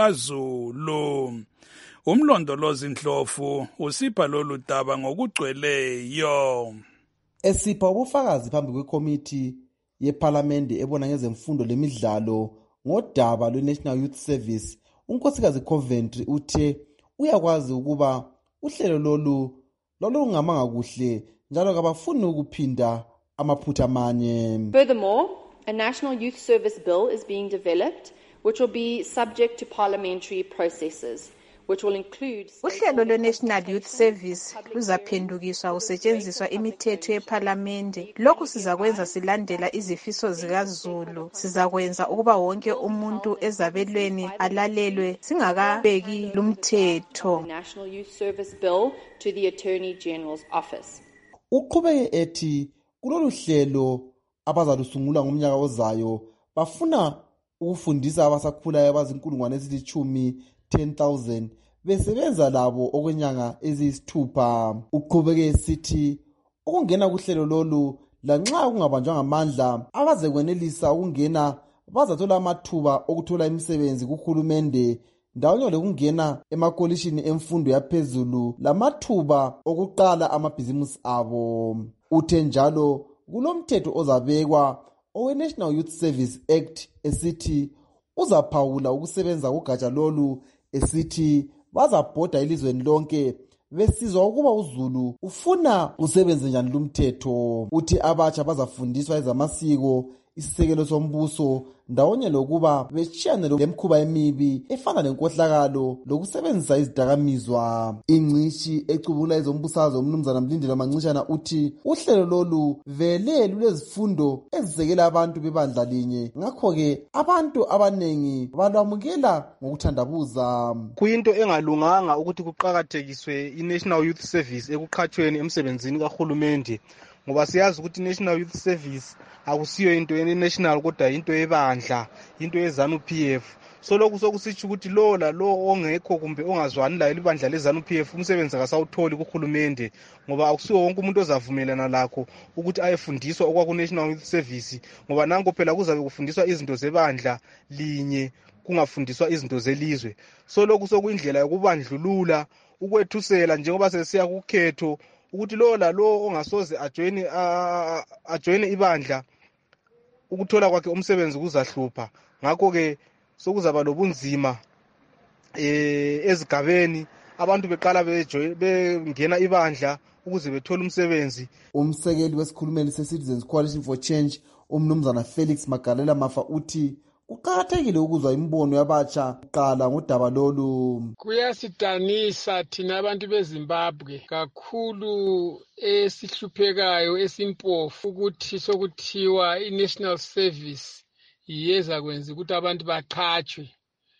kaZulu. Umlondolozi Ndlovu usipha lolu daba ngokugcweleyo. Esipha ubufakazi phambi kwekomiti yeParlamente ebona ngezemfundo lemidlalo ngodaba lwe-National Youth Service, unkosikazi Coventry uthe uyakwazi ukuba uhlelo lolu lolungamanga kuhle njalo kabafuni ukuphinda amaphutha amanye. Furthermore, a National Youth Service Bill is being developed, which will be subject to parliamentary processes, which will include uhlelo lwe-National Youth Service luzaphendukiswa kusetshenziswa imithetho yeParlamente. Lokhu sizakwenza silandela izifiso zikaZulu. Sizakwenza ukuba wonke umuntu ezabelweni alalelwe singakabeki lumthetho. National Youth Service Bill to the Attorney General's Office. Uqhubeke ethi kulolu hlelo abazalusungula ngomnyaka ozayo bafuna ukufundisa abasakhulayo abazinkulungwane ezilithumi ten thousand besebenza labo okwenyanga eziyisithupha. Uqhubeke esithi ukungena kuhlelo lolu lanxa kungabanjwa ngamandla abazekwenelisa ukungena bazathola amathuba okuthola imisebenzi kuhulumende ndawonye lokungena emakolishini emfundo yaphezulu lamathuba okuqala amabhizimusi abo. Uthe njalo kulomthetho ozabekwa owe-National Youth Service Act esithi uzaphawula ukusebenza kugatsha lolu esithi bazabhoda elizweni lonke besizwa ukuba uZulu ufuna usebenze njani lumthetho. Uthi abatsha bazafundiswa ezamasiko, isisekelo sombuso ndawonye lokuba betshiyane lemkhuba emibi efana lenkohlakalo lokusebenzisa izidakamizwa. Ingcishi ecubungula ezombusazwe umnumzana Mlindelo Mancishana uthi uhlelo lolu vele lulezifundo ezisekela abantu bebandla linye, ngakho-ke abantu abanengi balwamukela ngokuthandabuza. Kuyinto engalunganga ukuthi kuqakathekiswe i-National Youth Service ekuqhatshweni emsebenzini kahulumende ngoba siyazi ukuthi i-National Youth Service akusiyo into ye-national kodwa into yebandla, into ye-ZANU-P F. So lokhu sokusitsho ukuthi lo la lo ongekho kumbe ongazwani layo libandla le-ZANU-P F umsebenzi akasawutholi kuhulumende, ngoba akusiwo wonke umuntu ozavumelana lakho ukuthi ayefundiswa okwaku-National Youth Service, ngoba nanko phela kuzabe kufundiswa izinto zebandla linye kungafundiswa izinto zelizwe. So lokhu sokuyindlela yokubandlulula, ukwethusela njengoba sesiya kukhetho ukuthi lo la lo ongasoze ajoyine ajoyine ibandla ukuthola kwakhe umsebenzi kuzahlupha. Ngakho ke sokuzaba lobunzima eh ezigabeni abantu beqala bengena ibandla ukuze bethole umsebenzi. Umsekeli wesikhulumeli se-Citizens Coalition for Change umnumzana Felix Magalela Mafa uthi kuqakathekile ukuzwa imbono yabatsha kuqala ngodaba lolu. Kuyasidanisa thina abantu beZimbabwe kakhulu esihluphekayo esimpofu ukuthi sokuthiwa i-National Service yeza kwenza ukuthi abantu baqhatshwe.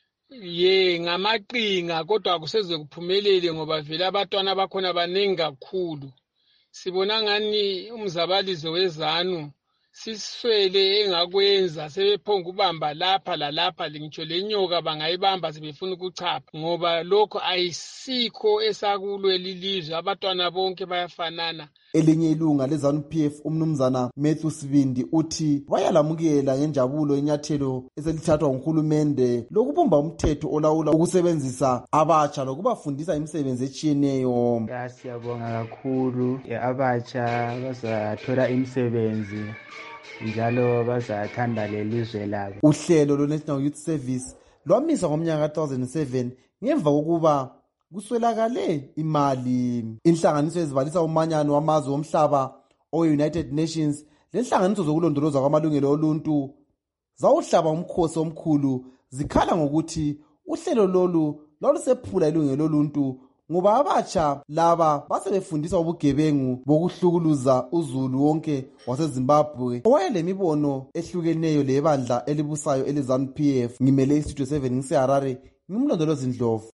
Ye ngamaqinga kodwa akuseze kuphumelele ngoba vele abatwana bakhona baningi kakhulu. Sibona ngani umzabalizo wezanu siswele engakwenza sebephonga ubamba lapha lalapha ngitsho lenyoka bangayibamba sebefuna ukuchapha ngoba lokho ayisikho esakulwe lilizwe, abatwana bonke bayafanana. Elinye ilunga le-ZANU-P F umnumzana Matthew Sibindi uthi bayalamukela ngenjabulo inyathelo eselithathwa nguhulumende lokubumba umthetho olawula ukusebenzisa abatsha lokubafundisa imisebenzi etshiyeneyo. Siyabonga kakhulu, abatsha bazathola imisebenzi njalo bazathanda lelizwe labo. Uhlelo lwe-National Youth Service lwamiswa ngomnyaka ka two thousand seven ngemva kokuba kuswelakale imali. Inhlanganiso ezibalisa umanyano wamazwe omhlaba o-United Nations lenhlanganiso zokulondolozwa kwamalungelo oluntu zawuhlaba umkhosi omkhulu zikhala ngokuthi uhlelo lolu lwalusephula ilungelo oluntu ngoba abatsha laba basebefundisa ubugebengu bokuhlukuluza uzulu wonke waseZimbabwe owayelemibono ehlukeneyo lebandla elibusayo ele-ZANU-P F. Ngimele istudio seven ngiseHarare, ngimlondolozi Ndlovu.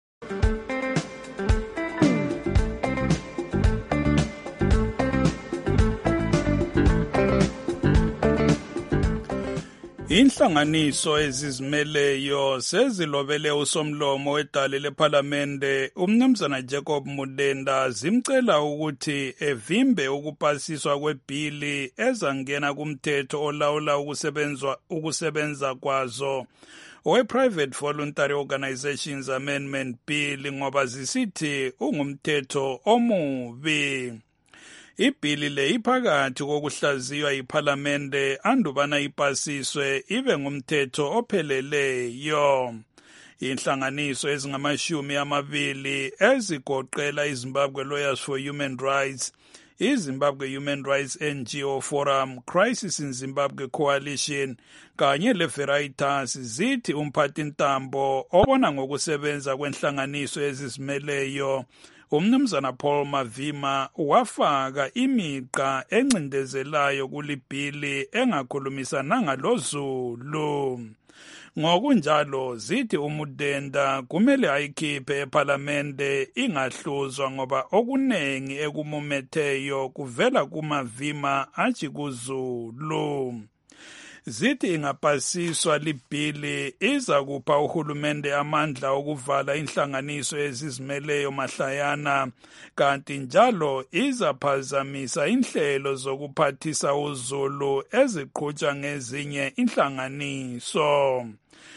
Inhlanganiso ezizimeleyo sezilobele usomlomo wedale lephalamende umnumzana Jacob Mudenda zimcela ukuthi evimbe ukupasiswa kwebhili ezangena kumthetho olawula ukusebenza ukusebenza kwazo owe-Private Voluntary Organizations Amendment Bill ngoba zisithi ungumthetho omubi. Ibhili le iphakathi kokuhlaziywa yiphalamende andubana ipasiswe ibe ngumthetho opheleleyo. Inhlanganiso ezingamashumi amabili ezigoqela iZimbabwe Lawyers for Human Rights, iZimbabwe Human Rights N G O Forum, Crisis in Zimbabwe Coalition kanye leVeritas zithi umphathintambo obona ngokusebenza kwenhlanganiso ezizimeleyo umnumzana Paul Mavima wafaka imiqa encindezelayo kulibhili engakhulumisananga loZulu. Ngokunjalo zithi uMudenda kumele ayikhiphe ePhalamende ingahluzwa ngoba okunengi ekumumetheyo kuvela kuMavima athi kuZulu. Zithi ingapasiswa libhili iza kupha uhulumende amandla okuvala inhlanganiso ezizimeleyo mahlayana kanti njalo izaphazamisa inhlelo zokuphathisa uZulu eziqhutshwa ngezinye inhlanganiso.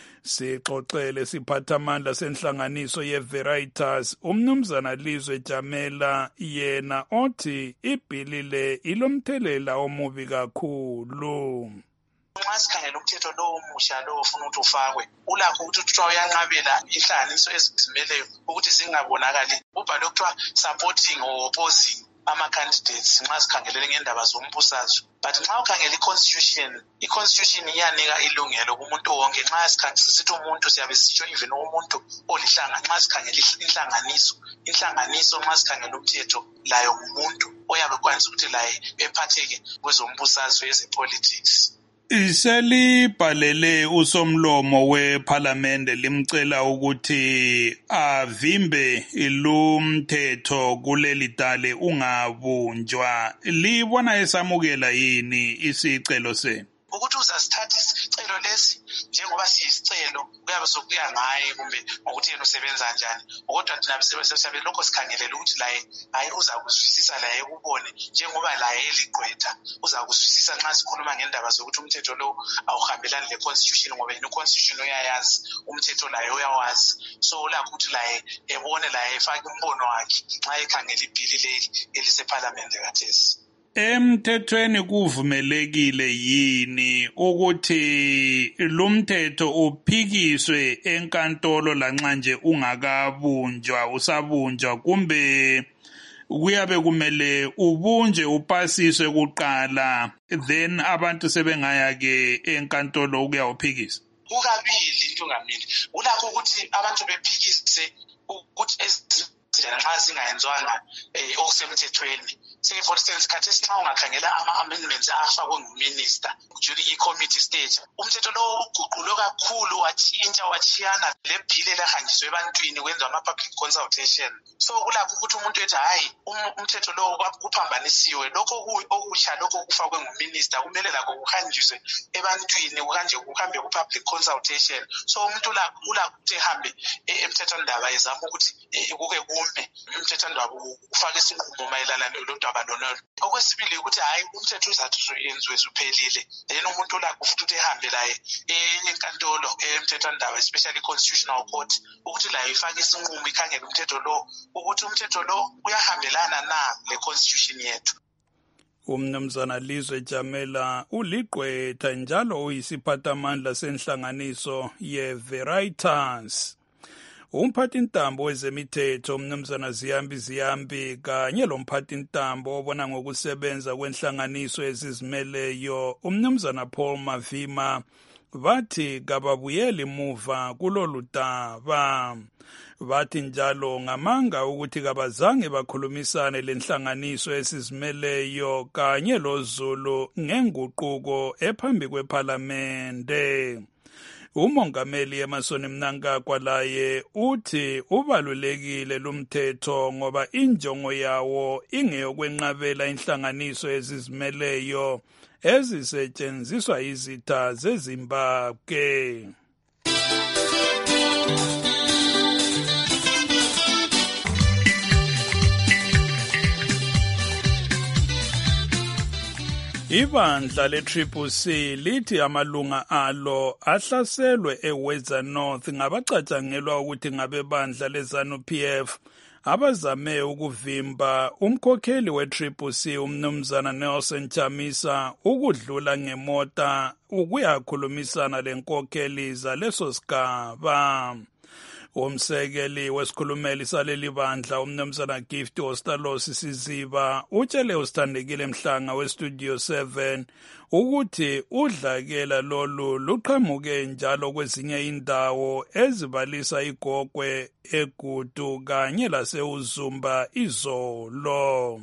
Sixoxele siphathamandla senhlanganiso yeVeritas umnumzana Lizwe Jamela yena othi ibhili le ilomthelela omubi kakhulu. Nxa sikhangela umthetho lowo omusha lowo ofuna ukuthi ufakwe ulakho ukuthi kuthiwa uyanqabela inhlanganiso ezizimeleyo ukuthi zingabonakali ubhale kuthiwa supporting or opposing ama-candidates nxa sikhangelele ngendaba zombusazwe. But nxa ukhangela i-constitution, i-constitution iyanika ilungelo kumuntu wonke. Nxa sisithi umuntu siyabe sitsho even umuntu olihlanga. Nxa sikhangela inhlanganiso, inhlanganiso nxa sikhangela umthetho layo ngumuntu oyabe kwanisa ukuthi laye ephatheke kwezombusazwe ezepolitics. Iselibhalele usomlomo wePhalamende limcela ukuthi avimbe lumthetho kuleli dale ungabunjwa. Libona esamukela yini isicelo senu? Ukuthi uzasithatha isicelo lesi njengoba siyisicelo kuyabe sokuya ngaye kumbe ukuthi yena usebenza kanjani, kodwa thina sisabe lokho sikhangelela ukuthi laye hayi uzakuzwisisa laye ubone njengoba laye eligqwetha uzakuzwisisa nxa sikhuluma ngendaba zokuthi umthetho lo awuhambelani le constitution ngoba yena constitution uyayazi umthetho laye uyawazi, so ulakho ukuthi laye ebone laye efake umbono wakhe nxa ekhangela ibhili leli elisePhalamende kathesi. Emthethweni kuvumelekile yini ukuthi lumthetho uphikiswe enkantolo lanxa nje ungakabunjwa usabunjwa, kumbe kuyabe kumele ubunje upasiswe kuqala then abantu sebengaya ke enkantolo ukuyawuphikisa? Kukabili into ngamini, ulakho ukuthi abantu bephikise ukuthi nxa zingayenzwanga okusemthethweni. Say for instance, khathesi nxa ungakhangela ama-amendments afakwe nguminister during i-committee stage, umthetho lo uguqulwe kakhulu watshintsha watshiyana le bhili elahanjiswe ebantwini kwenziwa ama-public consultation. So kulakho ukuthi umuntu ethi hayi umthetho lo kuphambanisiwe, lokho okutsha lokho kufakwe nguminister kumele lakho kuhanjiswe ebantwini kuhanje kuhambe ku-public consultation. So umuntu ulakho ukuthi ehambe emthethwandaba ezama ukuthi kuke kume umthethwandaba ufake isinqumo mayelana lodaba lonolo. Okwesibili ukuthi hayi umthetho uzathi yenziwe suphelile, then umuntu ulakho futhi ukuthi ehambe laye enkantolo emthethwandaba especially constitutional court ukuthi laye ifake isinqumo ikhangele umthetho lo ukuthi umthetho lo uyahambelana na le constitution yethu. Umnumzana Lizwe Jamela uligqwetha njalo uyisiphathamandla senhlanganiso ye-Veritas. Umphathintambo wezemithetho umnumzana Ziyambi Ziyambi kanye lomphathintambo obona ngokusebenza kwenhlanganiso ezizimeleyo umnumzana Paul Mavima bathi kababuyeli muva kulolu daba. Bathi njalo ngamanga ukuthi kabazange bakhulumisane lenhlanganiso esizimeleyo kanye loZulu ngenguquko ephambi kwePhalamende. Umongameli Emerson Mnangagwa laye uthi ubalulekile lumthetho ngoba injongo yawo ingeyokwenqabela inhlanganiso ezizimeleyo ezisetshenziswa izitha zeZimbabwe. Ibandla le-Triple C lithi amalunga alo ahlaselwe eWeza North ngabacatshangelwa ukuthi ngabebandla leZANU-P F abazame ukuvimba umkhokheli we-Triple C umnumzana Nelson Chamisa ukudlula ngemota ukuyakhulumisana lenkokheli zaleso sigaba. Umsekeli wesikhulumeli saleli bandla umnumzana Gift Ostalosi Siziba utshele usithandekile Mhlanga weStudio seven ukuthi udlakela lolu luqhamuke njalo kwezinye indawo ezibalisa iGogwe, eGudu kanye laseUzumba izolo.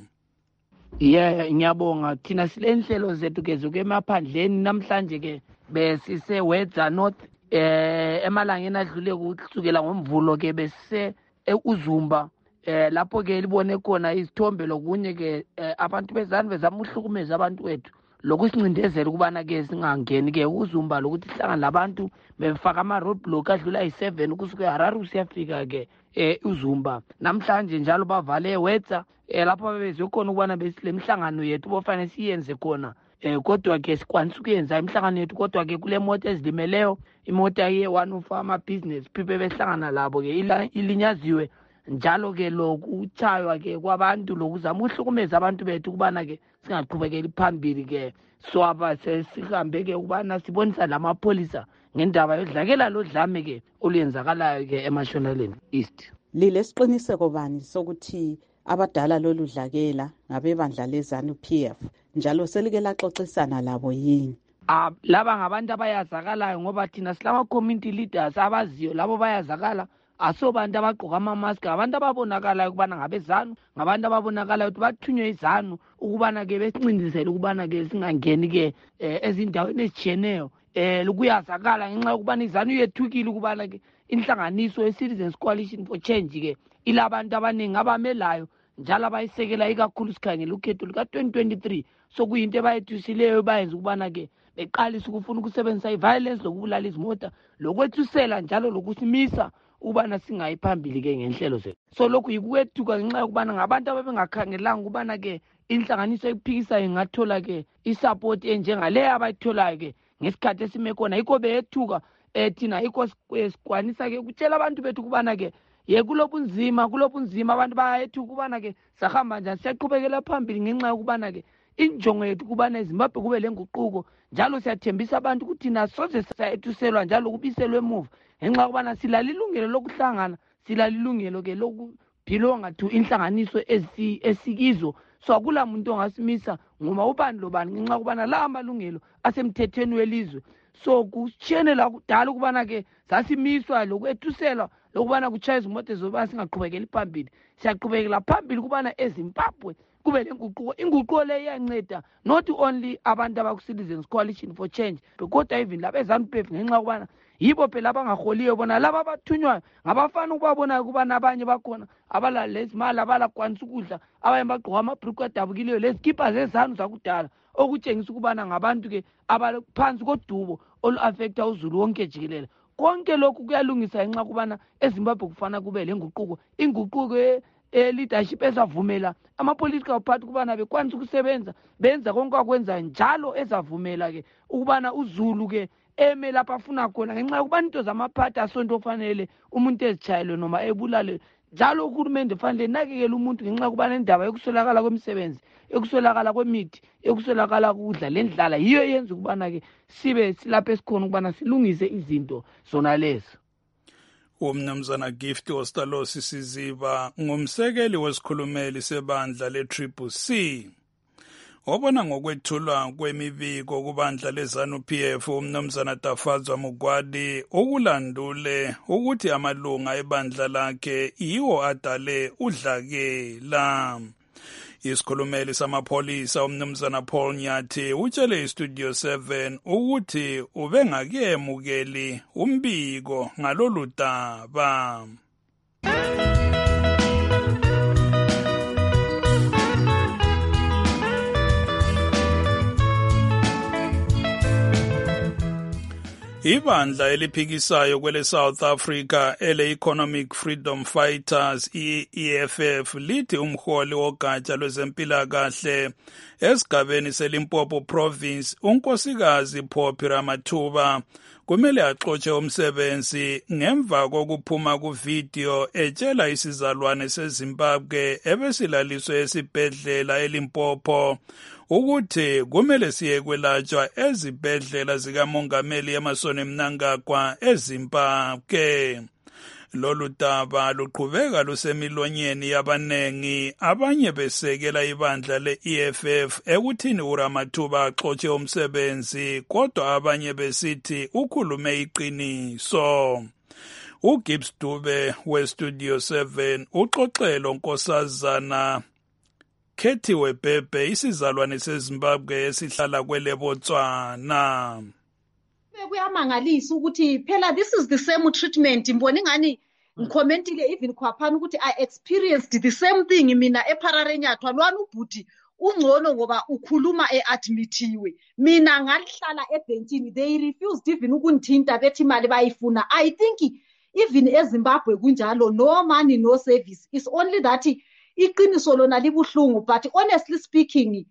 Yeah, ngiyabonga thina silenhlelo zethu kezuke emaphandleni namhlanje ke besise Weza North eh emalangeni adlule kusukela ngomvulo ke bese eUzumba eh lapho ke libone khona izithombe lokunye ke abantu bezani bezama uhlukumeza abantu wethu lokusincindezela kubana ke singangeni ke uZumba lokuthi hlangana labantu befaka ama roadblock adlula ayi-seven kusuka eHarare siyafika ke eUzumba. Namhlanje njalo bavale Weza lapho bebezokhona ukubana besilemhlangano yethu bofanele siyenze khona. Eh kodwa ke sikwanisa ukuyenza imhlangano yethu kodwa ke kule moto ezilimeleyo imota ye one of ama business people behlangana labo ke ilinyaziwe njalo ke lokuchaywa ke kwabantu lokuzama uhlukumeza abantu bethu kubana ke singaqhubekeli phambili ke so aba sesihambe ke kubana sibonisa lamapolisa ngendaba yodlakela lodlame ke oluyenzakalayo ke eMashonaland East. Lile siqiniseko bani sokuthi abadala lolu dlakela ngabebandla leZANU-P F njalo selike laxoxisana labo yini? Ah laba ngabantu abayazakalayo ngoba thina silama community leaders abaziyo labo bayazakala asobantu abagqoka amamaski, ngabantu ababonakalayo ukubana ngabezanu, ngabantu ababonakalayo ukuthi bathunywe izanu ukubana-ke besincindizele ukubana-ke singangeni-ke um ezindaweni ezitshiyeneyo um kuyazakala ngenxa yokubana izanu yethukile ukubana-ke inhlanganiso ye-Citizens Coalition for Change-ke ilabantu abaningi abamelayo njalo abayisekela ikakhulu sikhangela ukhetho luka-twenty twenty-three. So kuyinto ebayethusileyo bayenza ukubana-ke beqalisa ukufuna ukusebenzisa i-violence lokubulala izimota lokwethusela njalo lokusimisa ukubana singayi phambili-ke ngenhlelo zethu. So lokhu yikukwethuka ngenxa yokubana ngabantu ababengakhangelanga ukubana-ke inhlanganiso ekuphikisayo ingathola-ke isapoti enjengaleyo abayitholayo-ke ngesikhathi esime khona. Yikho beyethuka um thina yikho sikwanisa-ke ukutshela abantu bethu ukubana-ke ye kulobunzima kulobunzima abantu bayethuka ukubana-ke sahamba njani, siyaqhubekela phambili ngenxa yokubana-ke injongo yethu ukubana eZimbabwe kube le nguquko, njalo siyathembisa abantu ukuthi thina soze sayethuselwa njalo kubiselwe emuva ngenxa yokubana silala ilungelo lokuhlangana, silala ilungelo-ke lokubhilonga to inhlanganiso esikizo. So akula muntu ongasimisa ngoba ubani lobani ngenxa yokubana la amalungelo asemthethweni welizwe. So kutshiyene la kudala ukubana-ke sasimiswa lokwethuselwa lokubana kutshaya izimoto ezobana singaqhubekeli phambili. Siyaqhubekela phambili ukubana eZimbabwe kube le nguquko. Inguquko le iyanceda not only abantu abaku-Citizens Coalition for Change kodwa even laba eZANU-P F ngenxa yokubana yibo phela abangaholiyo bona laba abathunywayo ngabafana ukubabonayo ukubana abanye bakhona abala lezimali abalakwanisa ukudla abanye bagqoka amabhruku adabukileyo lezikipa zezanu zakudala okutshengisa ukubana ngabantu-ke abaphansi kodubo olu-afektha uzulu wonke jikelele. Konke lokhu kuyalungisa ngenxa kubana eZimbabwe kufana kube le nguquko, inguquko e-leadership ezavumela ama-political party ukubana bekwanisa ukusebenza benza konke akwenza njalo ezavumela-ke ukubana uzulu-ke eme lapho afuna khona ngenxa yokubana into zamaphathi asonto ofanele umuntu ezitshayelwe noma ebulale. Njalo uhulumende fanele nakekela umuntu ngenxa yokubana indaba yokuswelakala kwemisebenzi, yokuswelakala kwemithi, yokuswelakala kudla lendlala yiyo yenza ukubana-ke sibe silapho esikhona ukubana silungise izinto zona lezo. Umnumzana Gift Ostalosi Siziba ngumsekeli wesikhulumeli sebandla le-Triple C. Obona ngokwethulwa kwemibiko kubandla leZANU-P F umnumzana Tafadzwa Mugwadi ukulandule ukuthi amalunga ebandla lakhe yiwo adale udlakela. Isikhulumeli samapholisa umnumzana Paul Nyathi utshele iStudio seven ukuthi ubengakemukeli umbiko ngalolu daba. Ibandla eliphikisayo kwele South Africa ele Economic Freedom Fighters E F F lithi umholi wogatsha lwezempilakahle esigabeni seLimpopo Province unkosikazi Phophi Ramathuba kumele axotshe umsebenzi ngemva kokuphuma kuvideo etshela isizalwane seZimbabwe ebesilaliswe esibhedlela eLimpopo ukuthi kumele siye kwelatshwa ezibhedlela zikamongameli eMasoni Mnangagwa eZimbabwe. Lolu daba luqhubeka lusemilonyeni yabanengi, abanye besekela ibandla le-E F F ekuthini uRamathuba axotshe umsebenzi, kodwa abanye besithi ukhulume iqiniso. uGibbs Dube weStudio seven uxoxelo nkosazana Khethiwe Bhebhe isizalwane seZimbabwe esihlala kwele Botswana. Kuyamangalisa ukuthi phela this is the same treatment mbona ngani ngicommentile even khwaphana ukuthi I experienced the same thing mina ePhararenyathwa lwana ubhuti ungcono ngoba ukhuluma eadmitiwe mina ngalihlala ebhentshini they refused even ukungithinta bethi imali bayifuna. I think even eZimbabwe kunjalo, no money no service. It's only that iqiniso lona libuhlungu, but honestly speaking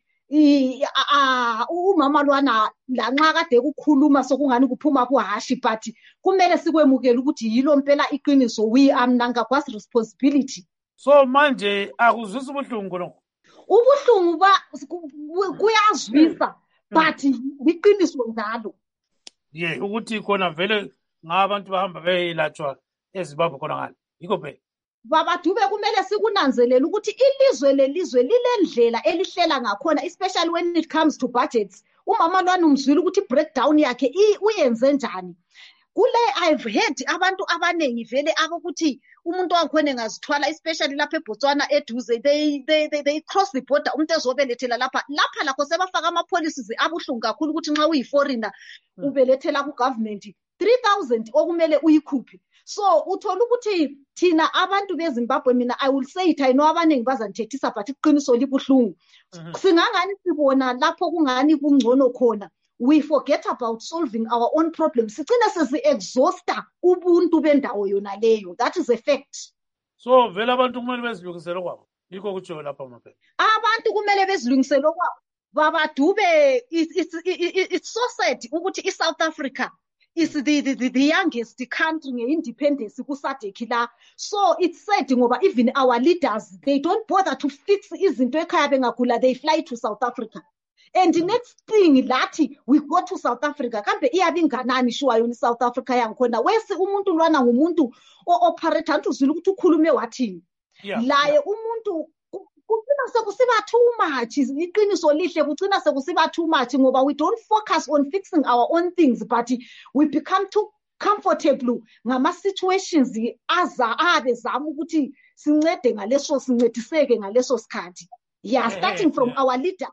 umama lwana lanxa kade ukukhuluma sokungani kuphuma kuhashi, but kumele sikwemukele ukuthi yilo mpela iqiniso. We are Mnangagwa's responsibility. So manje akuzwisa ubuhlungu lo. Ubuhlungu ba kuyazwisa but iqiniso njalo. Ye ukuthi khona vele ngabantu bahamba beyilatshwa eZimbabwe khona ngani. Yikho phela. Baba Dube kumele sikunanzelela ukuthi ilizwe lelizwe lilendlela elihlela ngakhona, especially when it comes to budgets. Umama lwana umzwile ukuthi breakdown yakhe uyenze njani. kule I've heard abantu abanengi vele abokuthi umuntu wakhona engazithwala especially lapha eBotswana eduze they they they, they cross the border umuntu ezobelethela lapha lapha lakho sebafaka ama policies abuhlungu kakhulu ukuthi nxa uyi foreigner ubelethela ku government three thousand okumele uyikhuphe. So uthola ukuthi thina abantu beZimbabwe, mina I will say it, I know abanengi bazanithethisa but iqiniso libuhlungu. Singangani sibona lapho kungani kungcono khona, we forget about solving our own problems. Sigcina sesi-exhausta ubuntu bendawo yona leyo. That is a fact. So vele abantu kumele bezilungisele kwabo. Yikho kutsho lapha maphela. Abantu kumele bezilungisele kwabo. Baba Dube, it's it's it's so sad ukuthi iSouth Africa is the the, the, the youngest country nge-independence ku-SADC la. So it's sad ngoba even our leaders, they don't bother to fix izinto ekhaya bengagula, they fly to South Africa. And the next thing lati we go to South Africa kambe iyabe inganani shuwa yona South Africa yangikhona wese umuntu lwana ngumuntu o-operate antuzwile ukuthi ukhulume wathini. Laye umuntu kucina sekusiba too much, iqiniso lihle kucina sekusiba too much ngoba we don't focus on fixing our own things but we become too comfortable ngama situations aza abe zama ukuthi sincede ngaleso sincediseke ngaleso sikhathi. Yeah, starting from our leader.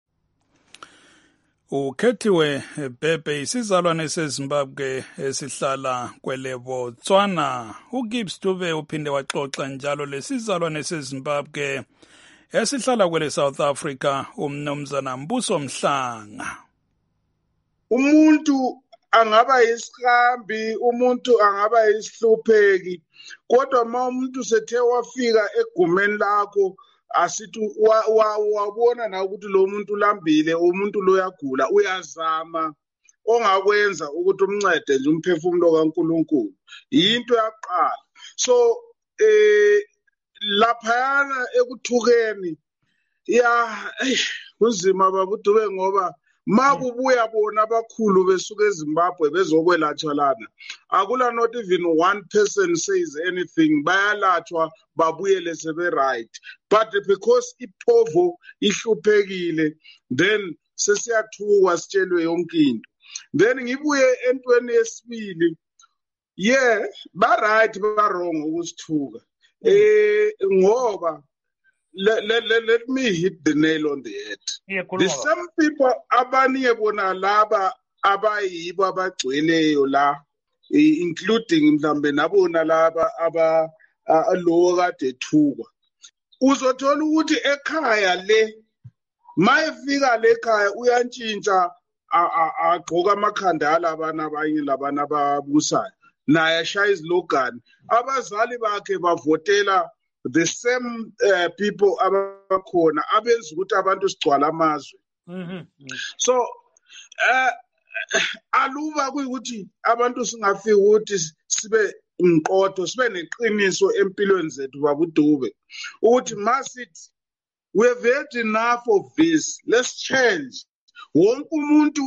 Ukhethiwe Bhebhe, isizalwane seZimbabwe esihlala kwele Botswana. uGibbs Dube uphinde waxoxa njalo lesizalwane seZimbabwe esihlala kwele South Africa, umnumzana Mbuso Mhlanga. Umuntu angaba yisihambi, umuntu angaba yisihlupheki, kodwa ma umuntu sethe wafika egumeni lakho asithi wabona na ukuthi lo muntu lambile, umuntu lo yagula, uyazama ongakwenza ukuthi umncede nje umphefumulo kaNkulunkulu. Into yaqala. So eh laphana ekuthukeni ya kunzima babudube ngoba makubuya bona abakhulu besuka eZimbabwe bezokwelatshwa lana, akula not even one person says anything, bayalatshwa babuyele sebe right. But because iphovo ihluphekile, then sesiyathuka sitshelwe yonke into. Then ngibuye entweni yesibili, yeah ba right ba wrong ukusithuka. Eh ngoba Let, let, let, let me hit the nail on the head. Yeah, the same people abanye bona laba abayibo abagcweleyo la, including mhlambe nabona laba aba lo kade thuka. Uzothola ukuthi ekhaya le mayefika le ekhaya uyantshintsha agqoka amakhandala abana abanye labana ababusayo. Naye shaya izilogani. Abazali bakhe bavotela the same uh, people abakhona abenza ukuthi abantu sigcwala amazwe. So uh, aluba kuyukuthi abantu singafiki ukuthi sibe nqotho, sibe neqiniso empilweni zethu babudube ukuthi masithi we have had enough of this, let's change. Wonke umuntu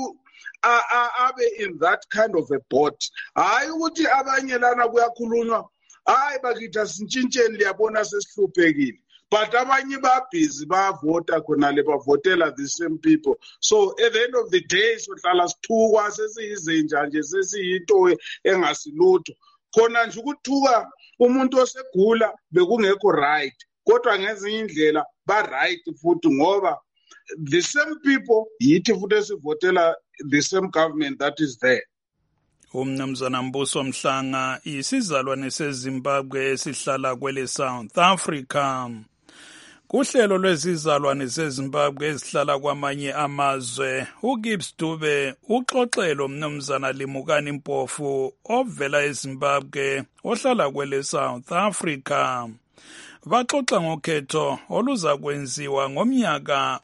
abe in that kind of a boat. Hayi ukuthi abanye lana kuyakhulunywa hayi bakithi asintshintsheni liyabona sesihluphekile, but abanye babhizi bavota khona le bavotela the same people. So at the end of the day sohlala sithukwa sesiyizinja nje sesiyinto engasilutho khona nje ukuthuka umuntu osegula bekungekho right, kodwa ngezinye indlela ba right futhi ngoba the same people yithi futhi esivotela the same government that is there. Umnumzana Mbuso Mhlanga, isizalwane seZimbabwe esihlala kwele South Africa. Kuhlelo lwezizalwane zeZimbabwe esihlala kwamanye amazwe, uGibbs Dube uxoxelo umnumzana Limukani Mpofu ovela eZimbabwe ohlala kwele South Africa. Baxoxa ngokhetho oluza kwenziwa ngomnyaka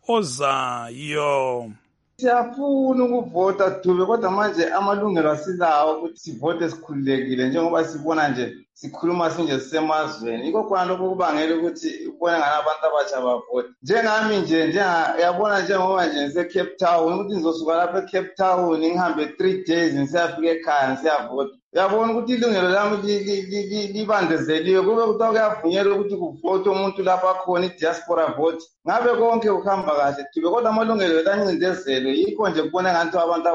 ozayo. Siyafuna ukuvota Dube, kodwa manje amalungelo asilawo ukuthi sivote sikhululekile njengoba sibona nje sikhuluma sinje sisemazweni. Yikho khona lokho kubangela ukuthi ubone ngani abantu abatsha bavote. Njengami nje yabona njengoba nje ngise Cape Town ukuthi ngizosuka lapha eCape Town ngihambe three days ngisiyafika ekhaya ngisiyavota. Uyabona ukuthi ilungelo lami libandezeliwe kube kuthiwa kuyavunyelwa ukuthi kuvote umuntu lapha khona i-diaspora vote. Ngabe konke ukuhamba kahle Dube, kodwa amalungelo lancindezelwe. Yikho nje kubona ngathi abantu abasha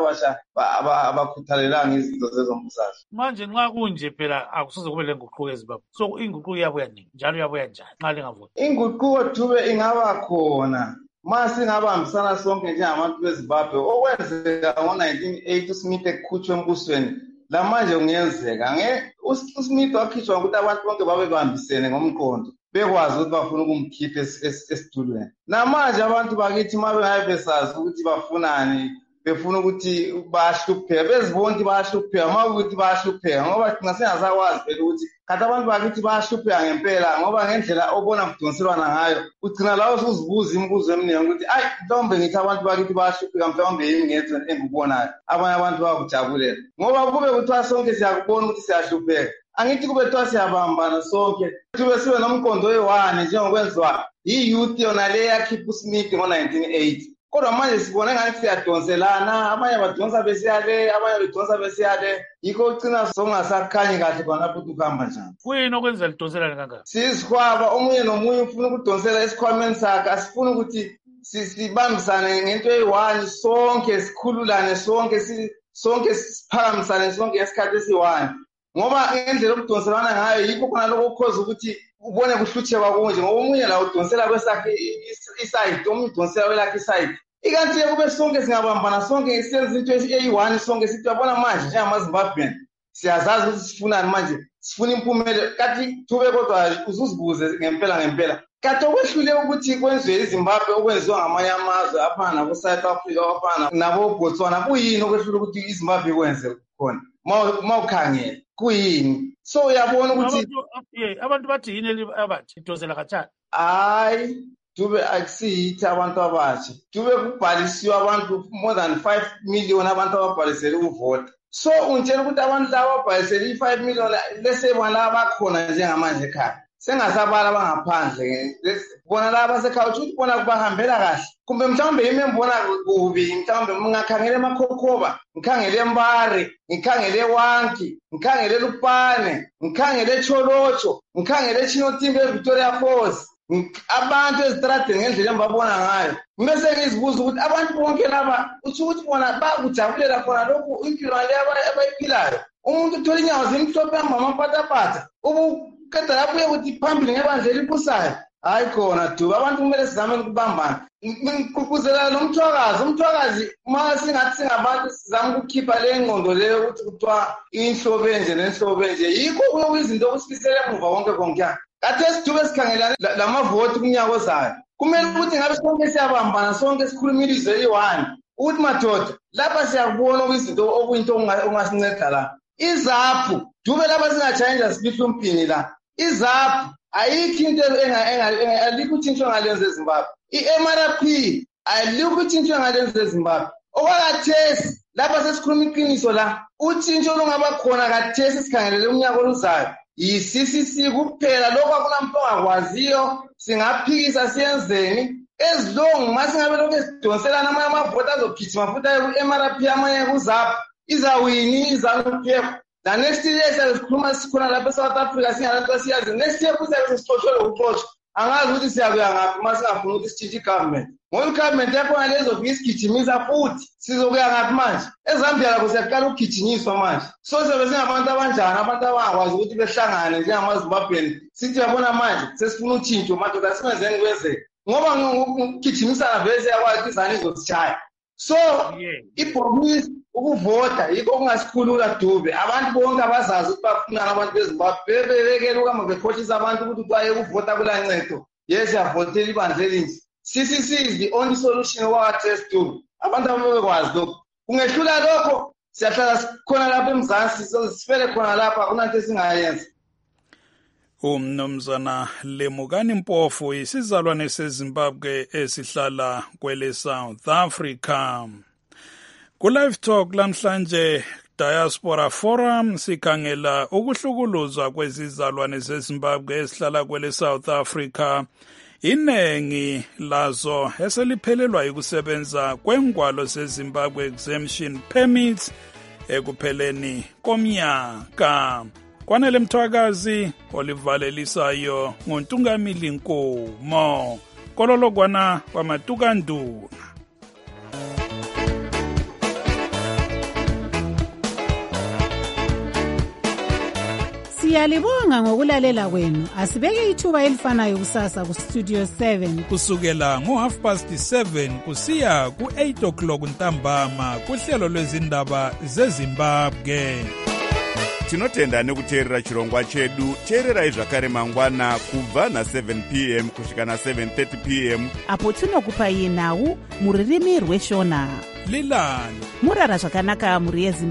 abakhuthalelanga izinto zezombusazwe. Manje nxa kunje phela akusoze kube lenguquko eZimbabwe. So inguquko iyabuya nini? Njalo iyabuya njani nxa lingavoti? Inguquko Dube ingaba khona mase ngabambisana sonke njengabantu beZimbabwe. Okwenzeka ngo-nineteen eighty uSmith ekhutshwe embusweni la manje kungenzeka nge uSmith wakhishwa ukuthi abantu bonke babe bambisene ngomqondo bekwazi ukuthi bafuna ukumkhipha esitulweni. Namanje abantu bakithi mabengabe besazi ukuthi bafunani befuna ukuthi bayahlupheka bezibona ukuthi bayahlupheka mawukuthi bayahlupheka ngoba thina singazakwazi phela ukuthi kanti abantu bakithi bayahlupheka ngempela ngoba ngendlela obona kudonselwana ngayo ugcina lawo usuzibuza imibuzo eminingi ukuthi ayi mhlawumbe ngithi abantu bakithi bayahlupheka mhlawumbe yimi ngethu engikubonayo abanye abantu bakujabulela ngoba kube kuthiwa sonke siyakubona ukuthi siyahlupheka. Angithi kube kuthiwa siyabambana sonke kube sibe nomqondo oyi-one njengokwenziwa yi-youth yona le yakhipha uSmith ngo-nineteen eighty. Kodwa manje sibone ngathi siyadonselana abanye badonsa besiyale abanye bedonsa besiyale yikho ugcina songasakhanyi kahle khona ukuthi ukuhamba njani. Kuyini okwenza lidonselane kangaka? Sisikhwaba omunye nomunye ufuna ukudonsela esikhwameni sakhe asifuni ukuthi sibambisane ngento eyi-one sonke sikhululane sonke sonke siphakamisane sonke ngesikhathi esi-one ngoba ngendlela okudonselana ngayo yikho khona lokho okukhoza ukuthi ubone kuhlutheka kunje ngoba omunye la udonsela kwesakhe isayidi omunye udonsela kwelakhe isayidi. Ikanti kube sonke singabambana sonke siyenza into eyi-one sonke sithi yabona manje njengamaZimbabwean siyazazi ukuthi sifunani manje sifuna impumelelo kanti Dube kodwa uzuzibuze ngempela ngempela kanti okwehlule ukuthi kwenziwe iZimbabwe okwenziwa ngamanye amazwe afana nabo-South Africa afana nabo-Botswana kuyini okwehlule ukuthi iZimbabwe ikwenze khona mawukhangela kuyini? So uyabona ukuthi abantu bathi yini abathi idonsela kathani? Hayi Dube akusiyithi abantu abatsha Dube kubhalisiwe abantu more than five million abantu ababhalisele ukuvota. So untshela ukuthi abantu laba ababhalisele i-five million lesebona abakhona njengamanje ekhaya sengasabala abangaphandle bona laba basekhaya ukuthi bona kubahambela kahle kumbe mhlawumbe yimi embona kubi mhlawumbe ngingakhangela emakhokhoba ngikhangele Mbare ngikhangele Wanki ngikhangele Lupane ngikhangele Cholocho ngikhangele Chinotimbe eVictoria Falls abantu ezitradeni ngendlela embabona ngayo bese ngizibuza ukuthi abantu bonke laba uthi ukuthi bona bakujabulela khona lokhu impilo le abayiphilayo umuntu uthola inyawo zimhlophe ehamba amapatapata ubukeda lapho ukuthi phambili ngebandla elibusayo hayi khona Dube abantu kumele sizame ukubambana ngigqugquzela nomthwakazi umthwakazi uma singathi singabantu sizame ukukhipha le ngqondo leyo ukuthi kuthiwa inhlobo enje nenhlobo enje yikho kuyizinto okusifisele emuva konke konke khathesi Dube sikhangelane lamavoti kunyaka ozayo kumele ukuthi ngabe sonke siyabambana sonke sikhuluma ilizwe eyi-one ukuthi madoda lapha siyakubona okuyizinto okuyinto ongasinceda la izaphu Dube lapha singatshayenja sibihla umpini la izaphu ayikho into alikho uthintsho ngalenza eZimbabwe. I-M R P alikho uthintsho ngalenza eZimbabwe. Okwakhathesi lapha sesikhuluma iqiniso la uthintsho olungaba khona khathesi sikhangelele umnyaka oluzayo yi-C C C kuphela lokho akunamuntu ongakwaziyo singaphikisa siyenzeni ezilongu uma singabe lokhu esidonselana amanye amavoti azogijima futhi aye ku-M R P amanye kuzaphu izawini iZANU P F la next year siyazikhuluma sikhona lapha eSouth Africa singalanto siyazi next year kuzabe sesixotshelwe ukuxotshwa angazi ukuthi siyakuya ngaphi uma singafuna ukuthi sitshintshe igovernment ngoba igovernment yakhona lezofika isigijimisa futhi sizokuya ngaphi manje eZambia lakho siyaqala ukugijinyiswa manje so siyobe singabantu abanjani abantu abangakwazi ukuthi behlangane njengamaZimbabwean sithi yabona manje sesifuna utshintsho madoda singenzeni kwenzeka ngoba ukugijimisana vele siyakwazi izani izosishaya so ibhokisi ukuvota yikho kungasikhulula Dube abantu bonke abazazi ukuthi bafunana abantu beZimbabwe bebekele ukama bekhohlisa abantu ukuthi kwaye ukuvota kulancedo yes yavotela ibandla elinje. C C C is the only solution okwakhathesi Dube abantu ababekwazi lokho kungehlula lokho siyahlala sikhona lapha eMzansi sifele khona lapha akunanto esingayenza. Umnumzana Lemukani Mpofu isizalwane seZimbabwe esihlala kwele South Africa. Ku-Live Talk lamhlanje Diaspora Forum sikhangela ukuhlukuluzwa kwezizalwane zeZimbabwe esihlala kwele South Africa. Inengi lazo eseliphelelwa ukusebenza kwengwalo zeZimbabwe Exemption Permits ekupheleni komnyaka. Kwanele Mthwakazi olivalelisayo ngoNtungamili Nkomo kololokwana kwamatukanduna. Siyalibonga ngokulalela kwenu. Asibeke ithuba elifanayo kusasa ku Studio seven. Kusukela ngo half past seven kusiya ku eight o'clock ntambama kuhlelo lwezindaba zeZimbabwe. Tinotenda nekuteerera chirongwa chedu. Teererai zvakare mangwana kubva na seven p m kusvika na seven thirty p m apo tinokupai nhau muririmi rweshona. Lilani murara zvakanaka muri